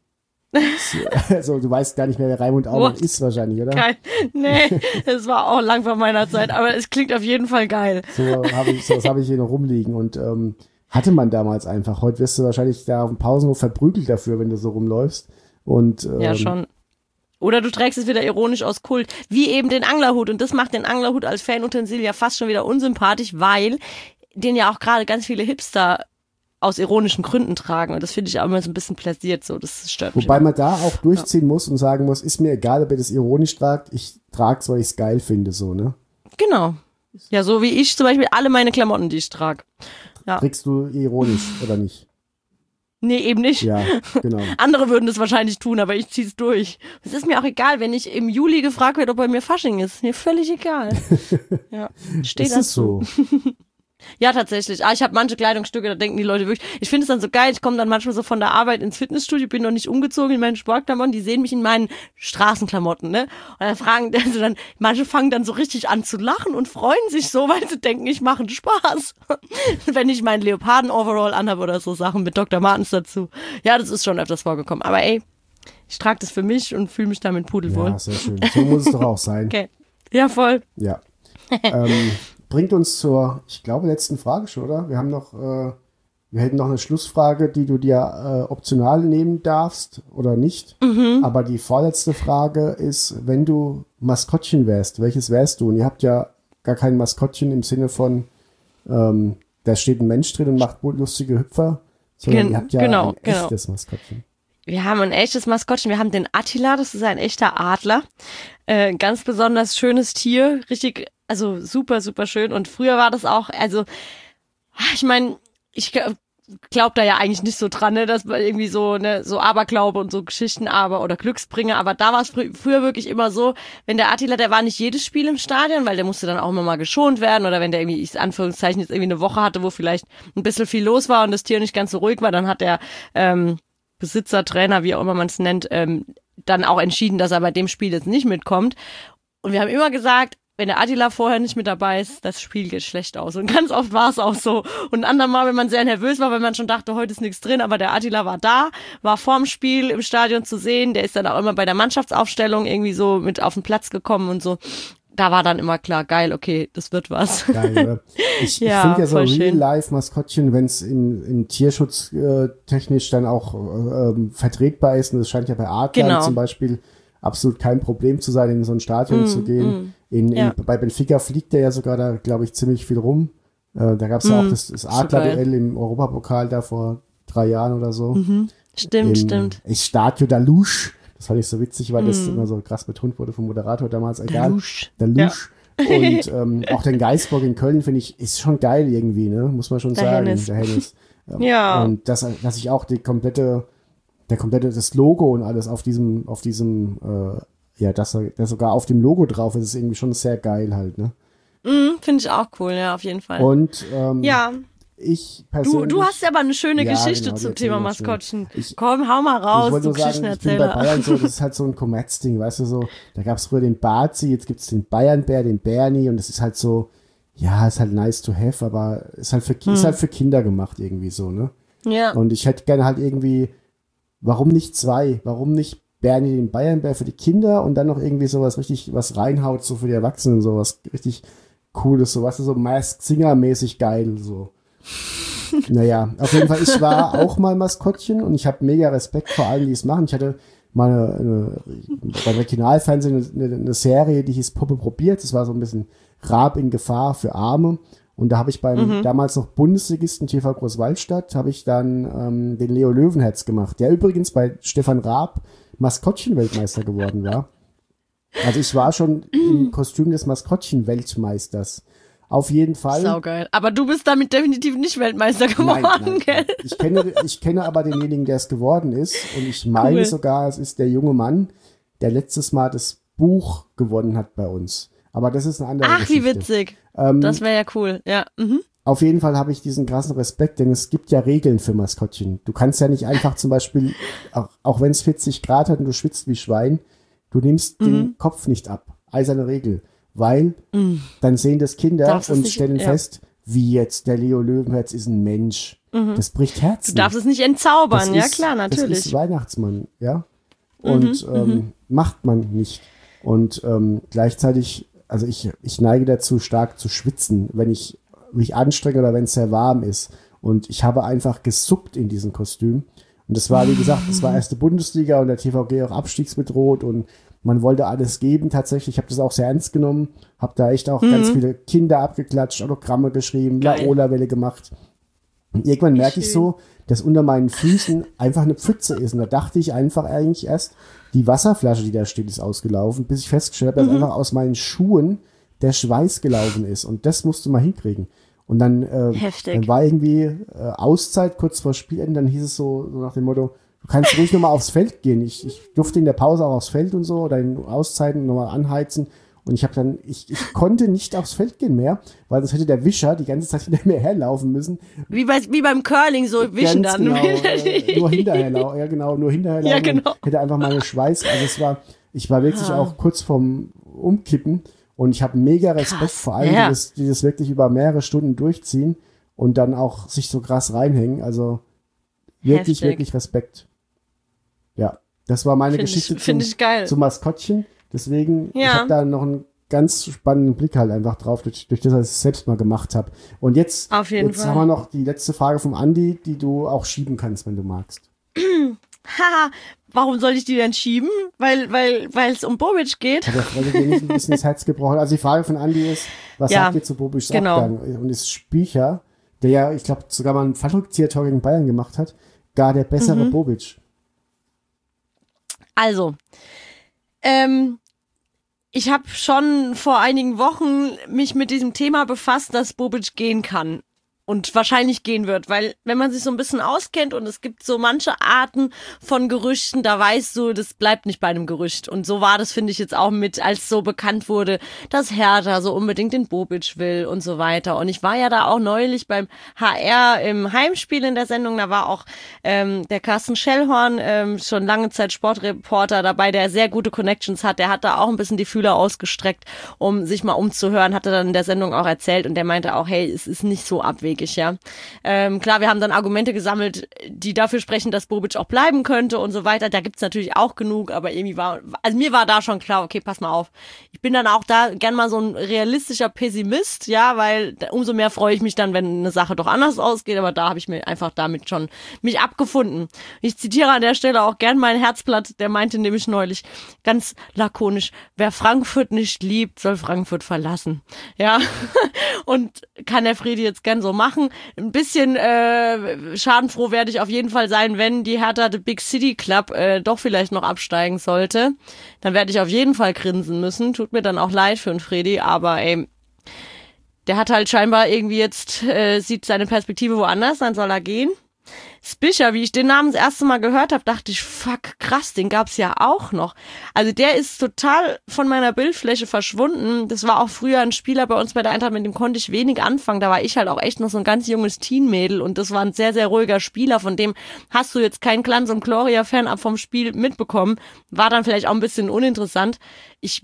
Also, du weißt gar nicht mehr, wer Raimund Aumann ist wahrscheinlich, oder? Geil. Nee, das war auch lang vor meiner Zeit, aber es klingt auf jeden Fall geil. Sowas habe ich hier noch rumliegen und hatte man damals einfach. Heute wirst du wahrscheinlich da auf dem Pausenhof verprügelt dafür, wenn du so rumläufst. Und, ja, schon. Oder du trägst es wieder ironisch aus Kult, wie eben den Anglerhut. Und das macht den Anglerhut als Fanutensil ja fast schon wieder unsympathisch, weil den ja auch gerade ganz viele Hipster aus ironischen Gründen tragen. Und das finde ich auch immer so ein bisschen pläsiert. So, das stört mich. Wobei man da auch durchziehen muss und sagen muss, ist mir egal, ob ihr das ironisch tragt, ich trage es, weil ich es geil finde, so, ne? Genau. Ja, so wie ich zum Beispiel alle meine Klamotten, die ich trage. Ja. Trägst du ironisch oder nicht? Nee, eben nicht. Ja, genau. Andere würden das wahrscheinlich tun, aber ich zieh's durch. Es ist mir auch egal, wenn ich im Juli gefragt werde, ob bei mir Fasching ist. Mir völlig egal. Ja, steht das so. Ja, tatsächlich. Ich habe manche Kleidungsstücke, da denken die Leute wirklich, ich finde es dann so geil, ich komme dann manchmal so von der Arbeit ins Fitnessstudio, bin noch nicht umgezogen in meinen Sportklamotten, die sehen mich in meinen Straßenklamotten, ne? Und dann manche fangen dann so richtig an zu lachen und freuen sich so, weil sie denken, ich mache einen Spaß. Wenn ich meinen Leoparden-Overall anhabe oder so Sachen mit Dr. Martens dazu. Ja, das ist schon öfters vorgekommen. Aber ey, ich trage das für mich und fühle mich damit pudelwohl. Ja, sehr schön. So muss es doch auch sein. Okay. Ja, voll. Ja. Bringt uns zur, ich glaube, letzten Frage schon, oder? Wir haben noch, wir hätten noch eine Schlussfrage, die du dir optional nehmen darfst oder nicht. Aber die vorletzte Frage ist, wenn du Maskottchen wärst, welches wärst du? Und ihr habt ja gar kein Maskottchen im Sinne von, da steht ein Mensch drin und macht lustige Hüpfer, sondern ihr habt ja ein echtes Maskottchen. Wir haben ein echtes Maskottchen, wir haben den Attila, das ist ein echter Adler. Ganz besonders schönes Tier, richtig, also super, super schön. Und früher war das auch, also, ich meine, ich glaube da ja eigentlich nicht so dran, ne, dass man irgendwie so, ne, so Aberglaube und so Geschichten oder Glücksbringer, aber da war es früher wirklich immer so, wenn der Attila, der war nicht jedes Spiel im Stadion, weil der musste dann auch immer mal geschont werden oder wenn der irgendwie, ich Anführungszeichen, jetzt irgendwie eine Woche hatte, wo vielleicht ein bisschen viel los war und das Tier nicht ganz so ruhig war, dann hat der Besitzer, Trainer, wie auch immer man es nennt, dann auch entschieden, dass er bei dem Spiel jetzt nicht mitkommt. Und wir haben immer gesagt, wenn der Attila vorher nicht mit dabei ist, das Spiel geht schlecht aus. Und ganz oft war es auch so. Und ein andermal, wenn man sehr nervös war, weil man schon dachte, heute ist nichts drin, aber der Attila war da, war vorm Spiel im Stadion zu sehen. Der ist dann auch immer bei der Mannschaftsaufstellung irgendwie so mit auf den Platz gekommen und so. Da war dann immer klar, geil, okay, das wird was. Geil, oder? Ich finde ja so Real-Life-Maskottchen, wenn es in Tierschutz technisch dann auch vertretbar ist, und das scheint ja bei Adlern zum Beispiel absolut kein Problem zu sein, in so ein Stadion zu gehen. Bei Benfica fliegt der ja sogar da, glaube ich, ziemlich viel rum. Da gab es ja auch das Adler-Duell im Europapokal da vor 3 Jahren oder so. Stimmt. Estadio da Luz. Das fand ich so witzig, weil das immer so krass betont wurde vom Moderator damals. Egal. Der Lusch. Und auch den Geisbock in Köln, finde ich, ist schon geil irgendwie, ne? Muss man schon sagen. Hennes. Der Hennes. Ja. Und dass ich auch das Logo und alles auf diesem, dass sogar auf dem Logo drauf ist irgendwie schon sehr geil halt, ne? Finde ich auch cool, ja, auf jeden Fall. Und ja. ich persönlich... Du hast ja aber eine schöne Geschichte genau, zum Thema erzähl mal schön. Maskottchen. Komm, hau mal raus, Ich wollte du nur sagen, ich bin bei Geschichtenerzähler. Bayern so, das ist halt so ein Kommerzding, weißt du, so, da gab es früher den Bazi, jetzt gibt es den Bayernbär, den Bernie und das ist halt so, ja, ist halt nice to have, aber ist halt für Kinder gemacht irgendwie so, ne? Ja. Und ich hätte gerne halt irgendwie, warum nicht 2? Warum nicht Bernie den Bayernbär für die Kinder und dann noch irgendwie sowas richtig, was reinhaut, so für die Erwachsenen, sowas richtig Cooles, so, weißt du, so Masked Singer-mäßig geil, so. Naja, auf jeden Fall, ich war auch mal Maskottchen und ich habe mega Respekt vor allen, die es machen. Ich hatte mal beim Regionalfernsehen eine Serie, die hieß Puppe probiert. Das war so ein bisschen Raab in Gefahr für Arme. Und da habe ich beim damals noch Bundesligisten TV Großwaldstadt, habe ich dann den Leo Löwenherz gemacht, der übrigens bei Stefan Raab Maskottchen-Weltmeister geworden war. Also ich war schon im Kostüm des Maskottchen-Weltmeisters. Auf jeden Fall. Saugeil. Aber du bist damit definitiv nicht Weltmeister geworden, Nein. gell? Ich kenne aber denjenigen, der es geworden ist. Und ich meine sogar, es ist der junge Mann, der letztes Mal das Buch gewonnen hat bei uns. Aber das ist eine andere Geschichte. Ach, wie witzig. Das wäre ja cool, ja. Mhm. Auf jeden Fall habe ich diesen krassen Respekt, denn es gibt ja Regeln für Maskottchen. Du kannst ja nicht einfach zum Beispiel, auch wenn es 40 Grad hat und du schwitzt wie Schwein, du nimmst den Kopf nicht ab. Eiserne Regel. Weil dann sehen das Kinder und stellen fest, wie jetzt der Leo Löwenherz ist ein Mensch. Das bricht Herzen. Du darfst es nicht entzaubern, ja klar, natürlich. Das ist Weihnachtsmann, ja. Und macht man nicht. Und gleichzeitig, also ich neige dazu, stark zu schwitzen, wenn ich mich anstrenge oder wenn es sehr warm ist. Und ich habe einfach gesuppt in diesem Kostüm. Und das war, wie gesagt, das war erste Bundesliga und der TVG auch abstiegsbedroht und man wollte alles geben tatsächlich. Ich habe das auch sehr ernst genommen, habe da echt auch ganz viele Kinder abgeklatscht, Autogramme geschrieben, Laola-Welle gemacht. Und irgendwann merke ich so, dass unter meinen Füßen einfach eine Pfütze ist. Und da dachte ich einfach eigentlich erst, die Wasserflasche, die da steht, ist ausgelaufen, bis ich festgestellt habe, dass einfach aus meinen Schuhen der Schweiß gelaufen ist. Und das musst du mal hinkriegen. Und dann war irgendwie Auszeit kurz vor Spielende, dann hieß es so nach dem Motto, du kannst ruhig nochmal aufs Feld gehen. Ich durfte in der Pause auch aufs Feld und so oder in Auszeiten nochmal anheizen. Und ich konnte nicht aufs Feld gehen mehr, weil sonst hätte der Wischer die ganze Zeit hinter mir herlaufen müssen. Wie beim Curling, so wischen Ganz dann. Genau, nur hinterher laufen. Ja, genau, nur hinterher laufen. Ja, genau. Hätte einfach meine Schweiß. Also ich war wirklich auch kurz vorm Umkippen. Und ich habe mega Respekt vor allem, die das wirklich über mehrere Stunden durchziehen und dann auch sich so krass reinhängen. Also wirklich, wirklich Respekt. Ja, das war meine Geschichte zum Maskottchen. Deswegen, ich habe da noch einen ganz spannenden Blick halt einfach drauf, durch das ich es selbst mal gemacht habe. Und jetzt haben wir noch die letzte Frage vom Andi, die du auch schieben kannst, wenn du magst. Haha, warum soll ich die denn schieben? Weil es um Bobic geht? Hat der Freund dir nicht ein bisschen das Herz gebrochen? Also die Frage von Andi ist, was sagt ihr zu Bobics Abgang? Und ist Spücher, der ja, ich glaube, sogar mal einen Fallrückzieher-Tor gegen Bayern gemacht hat, gar der bessere Bobic? Also, ich habe schon vor einigen Wochen mich mit diesem Thema befasst, dass Bobic gehen kann. Und wahrscheinlich gehen wird, weil wenn man sich so ein bisschen auskennt und es gibt so manche Arten von Gerüchten, da weißt du, das bleibt nicht bei einem Gerücht. Und so war das, finde ich, jetzt auch als so bekannt wurde, dass Hertha so unbedingt den Bobic will und so weiter. Und ich war ja da auch neulich beim HR im Heimspiel in der Sendung, da war auch der Carsten Schellhorn, schon lange Zeit Sportreporter dabei, der sehr gute Connections hat. Der hat da auch ein bisschen die Fühler ausgestreckt, um sich mal umzuhören, hat er dann in der Sendung auch erzählt und der meinte auch, hey, es ist nicht so abwegig. Ja. Klar, wir haben dann Argumente gesammelt, die dafür sprechen, dass Bobic auch bleiben könnte und so weiter. Da gibt's natürlich auch genug, aber irgendwie mir war da schon klar, okay, pass mal auf. Ich bin dann auch da gern mal so ein realistischer Pessimist, ja, weil umso mehr freue ich mich dann, wenn eine Sache doch anders ausgeht, aber da habe ich mir einfach damit schon mich abgefunden. Ich zitiere an der Stelle auch gern mein Herzblatt, der meinte nämlich neulich ganz lakonisch, wer Frankfurt nicht liebt, soll Frankfurt verlassen. Ja, und kann der Fredi jetzt gern so machen. machen. Ein bisschen schadenfroh werde ich auf jeden Fall sein, wenn die Hertha The Big City Club doch vielleicht noch absteigen sollte. Dann werde ich auf jeden Fall grinsen müssen. Tut mir dann auch leid für den Freddy, aber ey, der hat halt scheinbar irgendwie jetzt, sieht seine Perspektive woanders, dann soll er gehen. Spischer, wie ich den Namen das erste Mal gehört habe, dachte ich, fuck, krass, den gab's ja auch noch. Also der ist total von meiner Bildfläche verschwunden. Das war auch früher ein Spieler bei uns bei der Eintracht, mit dem konnte ich wenig anfangen. Da war ich halt auch echt noch so ein ganz junges Teenmädel und das war ein sehr, sehr ruhiger Spieler. Von dem hast du jetzt keinen Glanz- und Gloria-Fan vom Spiel mitbekommen. War dann vielleicht auch ein bisschen uninteressant. Ich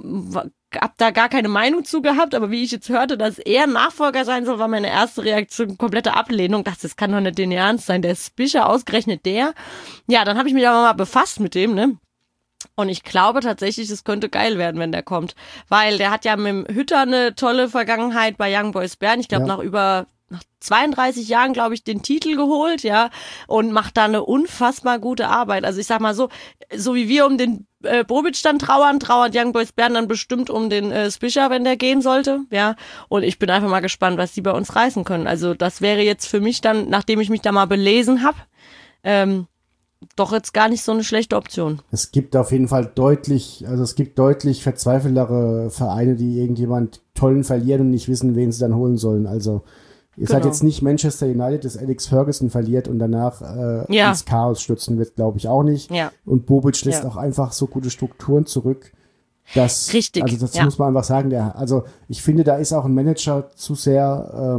hab da gar keine Meinung zu gehabt, aber wie ich jetzt hörte, dass er Nachfolger sein soll, war meine erste Reaktion komplette Ablehnung. Das kann doch nicht den Ernst sein. Der Spischer, ausgerechnet der. Ja, dann habe ich mich aber mal befasst mit dem, ne? Und ich glaube tatsächlich, es könnte geil werden, wenn der kommt. Weil der hat ja mit dem Hütter eine tolle Vergangenheit bei Young Boys Bern. Ich glaube, nach 32 Jahren, glaube ich, den Titel geholt, ja, und macht da eine unfassbar gute Arbeit. Also ich sag mal so wie wir um den Bobic dann trauert Young Boys Bern dann bestimmt um den Spischer, wenn der gehen sollte, ja. Und ich bin einfach mal gespannt, was die bei uns reißen können. Also das wäre jetzt für mich dann, nachdem ich mich da mal belesen habe, doch jetzt gar nicht so eine schlechte Option. Es gibt auf jeden Fall deutlich verzweifeltere Vereine, die irgendjemand tollen verlieren und nicht wissen, wen sie dann holen sollen. Also ihr seid jetzt nicht Manchester United, das Alex Ferguson verliert und danach ins Chaos stürzen wird, glaube ich auch nicht. Ja. Und Bobic lässt auch einfach so gute Strukturen zurück. Richtig. Also das muss man einfach sagen. Ich finde, da ist auch ein Manager zu sehr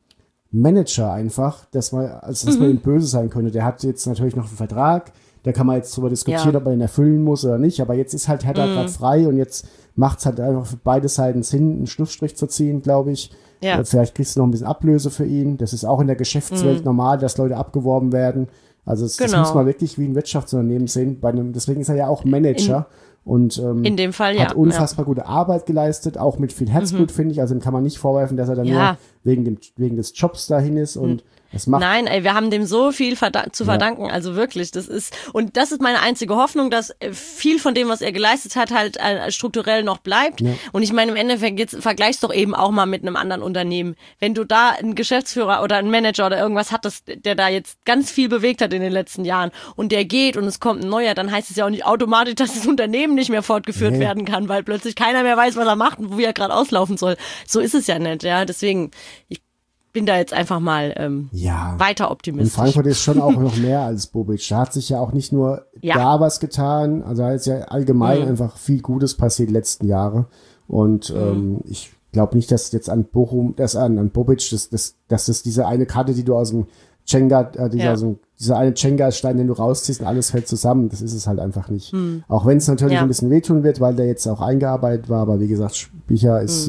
Manager einfach, dass man ihm böse sein könnte. Der hat jetzt natürlich noch einen Vertrag, da kann man jetzt drüber diskutieren, ob man den erfüllen muss oder nicht, aber jetzt ist halt Hertha gerade frei und jetzt macht es halt einfach für beide Seiten Sinn, einen Schlussstrich zu ziehen, glaube ich. Ja. Vielleicht kriegst du noch ein bisschen Ablöse für ihn. Das ist auch in der Geschäftswelt normal, dass Leute abgeworben werden. Also das muss man wirklich wie ein Wirtschaftsunternehmen sehen. Deswegen ist er ja auch Manager. Und in dem Fall, hat unfassbar gute Arbeit geleistet, auch mit viel Herzblut, finde ich. Also dem kann man nicht vorwerfen, dass er dann nur wegen des Jobs dahin ist und das macht. Nein, wir haben dem so viel zu verdanken, also wirklich, das ist meine einzige Hoffnung, dass viel von dem, was er geleistet hat, halt strukturell noch bleibt. Ja. Und ich meine, im Endeffekt, jetzt vergleichst doch eben auch mal mit einem anderen Unternehmen. Wenn du da einen Geschäftsführer oder einen Manager oder irgendwas hattest, der da jetzt ganz viel bewegt hat in den letzten Jahren und der geht und es kommt ein neuer, dann heißt es ja auch nicht automatisch, dass das Unternehmen nicht mehr fortgeführt werden kann, weil plötzlich keiner mehr weiß, was er macht und wie er gerade auslaufen soll. So ist es ja nicht, ja. Deswegen, ich bin da jetzt einfach mal weiter optimistisch. Und Frankfurt ist schon auch noch mehr als Bobic. Da hat sich ja auch nicht nur da was getan, also da ist ja allgemein einfach viel Gutes passiert die letzten Jahre. Und ich glaube nicht, dass jetzt an Bochum, an Bobic, dass das diese eine Karte, die du aus dem Jenga, dieser eine Jenga-Stein, den du rausziehst und alles fällt zusammen, das ist es halt einfach nicht. Auch wenn es natürlich ein bisschen wehtun wird, weil der jetzt auch eingearbeitet war, aber wie gesagt, Spicher ist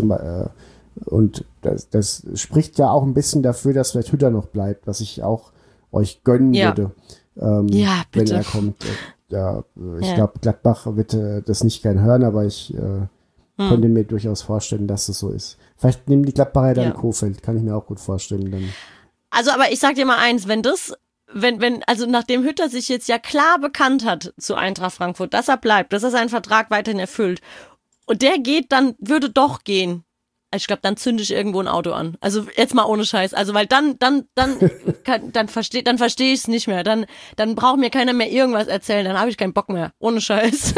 und das spricht ja auch ein bisschen dafür, dass vielleicht Hütter noch bleibt, was ich auch euch gönnen würde, wenn er kommt. Ich glaube, Gladbach wird das nicht gern hören, aber ich könnte mir durchaus vorstellen, dass es so ist. Vielleicht nehmen die Gladbacher dann Kofeld, kann ich mir auch gut vorstellen. Dann. Also, aber ich sag dir mal eins, also nachdem Hütter sich jetzt ja klar bekannt hat zu Eintracht Frankfurt, dass er bleibt, dass er seinen Vertrag weiterhin erfüllt und der geht, dann würde doch gehen. Ich glaube, dann zünde ich irgendwo ein Auto an. Also jetzt mal ohne Scheiß. Also weil dann verstehe ich es nicht mehr. Dann braucht mir keiner mehr irgendwas erzählen. Dann habe ich keinen Bock mehr. Ohne Scheiß.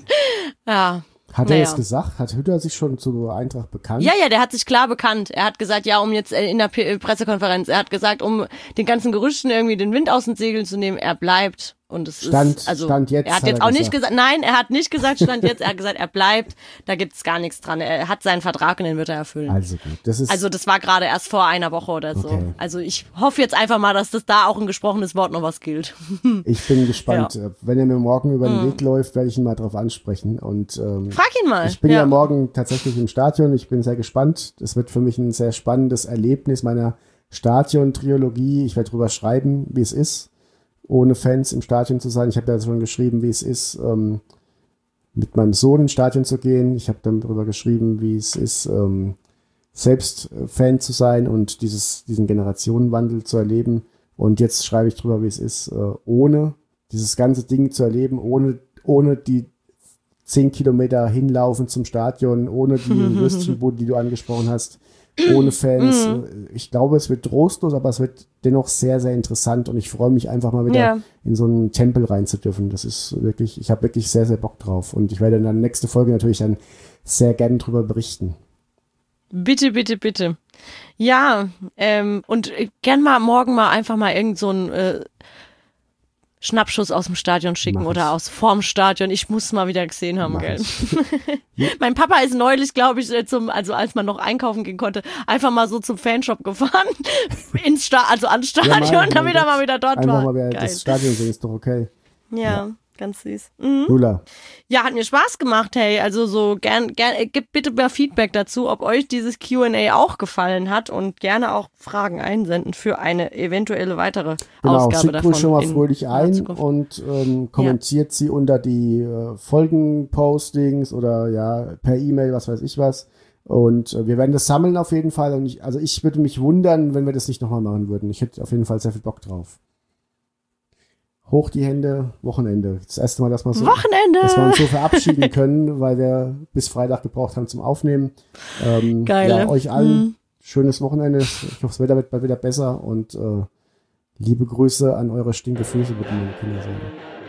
Ja. Hat er das gesagt? Hat Hütter sich schon zu Eintracht bekannt? Ja, der hat sich klar bekannt. Er hat gesagt, um jetzt in der Pressekonferenz, er hat gesagt, um den ganzen Gerüchten irgendwie den Wind aus den Segeln zu nehmen, er bleibt. Und es Stand jetzt. Er hat jetzt auch nicht gesagt, nein, er hat nicht gesagt, Stand jetzt, er hat gesagt, er bleibt. Da gibt's gar nichts dran. Er hat seinen Vertrag und den wird er erfüllen. Also gut. Das war gerade erst vor einer Woche oder so. Okay. Also ich hoffe jetzt einfach mal, dass das da auch ein gesprochenes Wort noch was gilt. Ich bin gespannt. Ja. Wenn er mir morgen über den Weg läuft, werde ich ihn mal drauf ansprechen. Und frag ihn mal. Ich bin ja morgen tatsächlich im Stadion. Ich bin sehr gespannt. Das wird für mich ein sehr spannendes Erlebnis meiner Stadion-Trilogie. Ich werde drüber schreiben, wie es ist, ohne Fans im Stadion zu sein. Ich habe ja schon geschrieben, wie es ist, mit meinem Sohn ins Stadion zu gehen. Ich habe dann darüber geschrieben, wie es ist, selbst Fan zu sein und diesen Generationenwandel zu erleben. Und jetzt schreibe ich drüber, wie es ist, ohne dieses ganze Ding zu erleben, ohne die 10 Kilometer hinlaufen zum Stadion, ohne die Würstchenbude, die du angesprochen hast. ohne Fans. Ich glaube, es wird trostlos, aber es wird dennoch sehr, sehr interessant und ich freue mich einfach mal wieder in so einen Tempel rein zu dürfen. Das ist wirklich, ich habe wirklich sehr, sehr Bock drauf und ich werde dann nächste Folge natürlich dann sehr gerne drüber berichten. Bitte, bitte, bitte. Ja, und gern mal morgen mal einfach mal irgend so ein Schnappschuss aus dem Stadion schicken oder vorm Stadion. Ich muss mal wieder gesehen haben, gell? Mein Papa ist neulich, glaube ich, also als man noch einkaufen gehen konnte, einfach mal so zum Fanshop gefahren, ans Stadion, damit er mal wieder dort einfach war. Mal wieder Geil. das Stadion sehen, ist doch okay. Ja. Ganz süß. Lula. Ja, hat mir Spaß gemacht, hey. Also so gern, gebt bitte mal Feedback dazu, ob euch dieses Q&A auch gefallen hat und gerne auch Fragen einsenden für eine eventuelle weitere Ausgabe davon. Schickt schon mal fröhlich ein und kommentiert sie unter die Folgenpostings oder per E-Mail, was weiß ich was. Und wir werden das sammeln auf jeden Fall. Und ich würde mich wundern, wenn wir das nicht nochmal machen würden. Ich hätte auf jeden Fall sehr viel Bock drauf. Hoch die Hände, Wochenende. Das erste Mal, dass wir uns so verabschieden können, weil wir bis Freitag gebraucht haben zum Aufnehmen. Geil. Ja, euch allen schönes Wochenende. Ich hoffe, das Wetter wird bald wieder besser und liebe Grüße an eure Stinkefüße, würde meine Kinder sagen.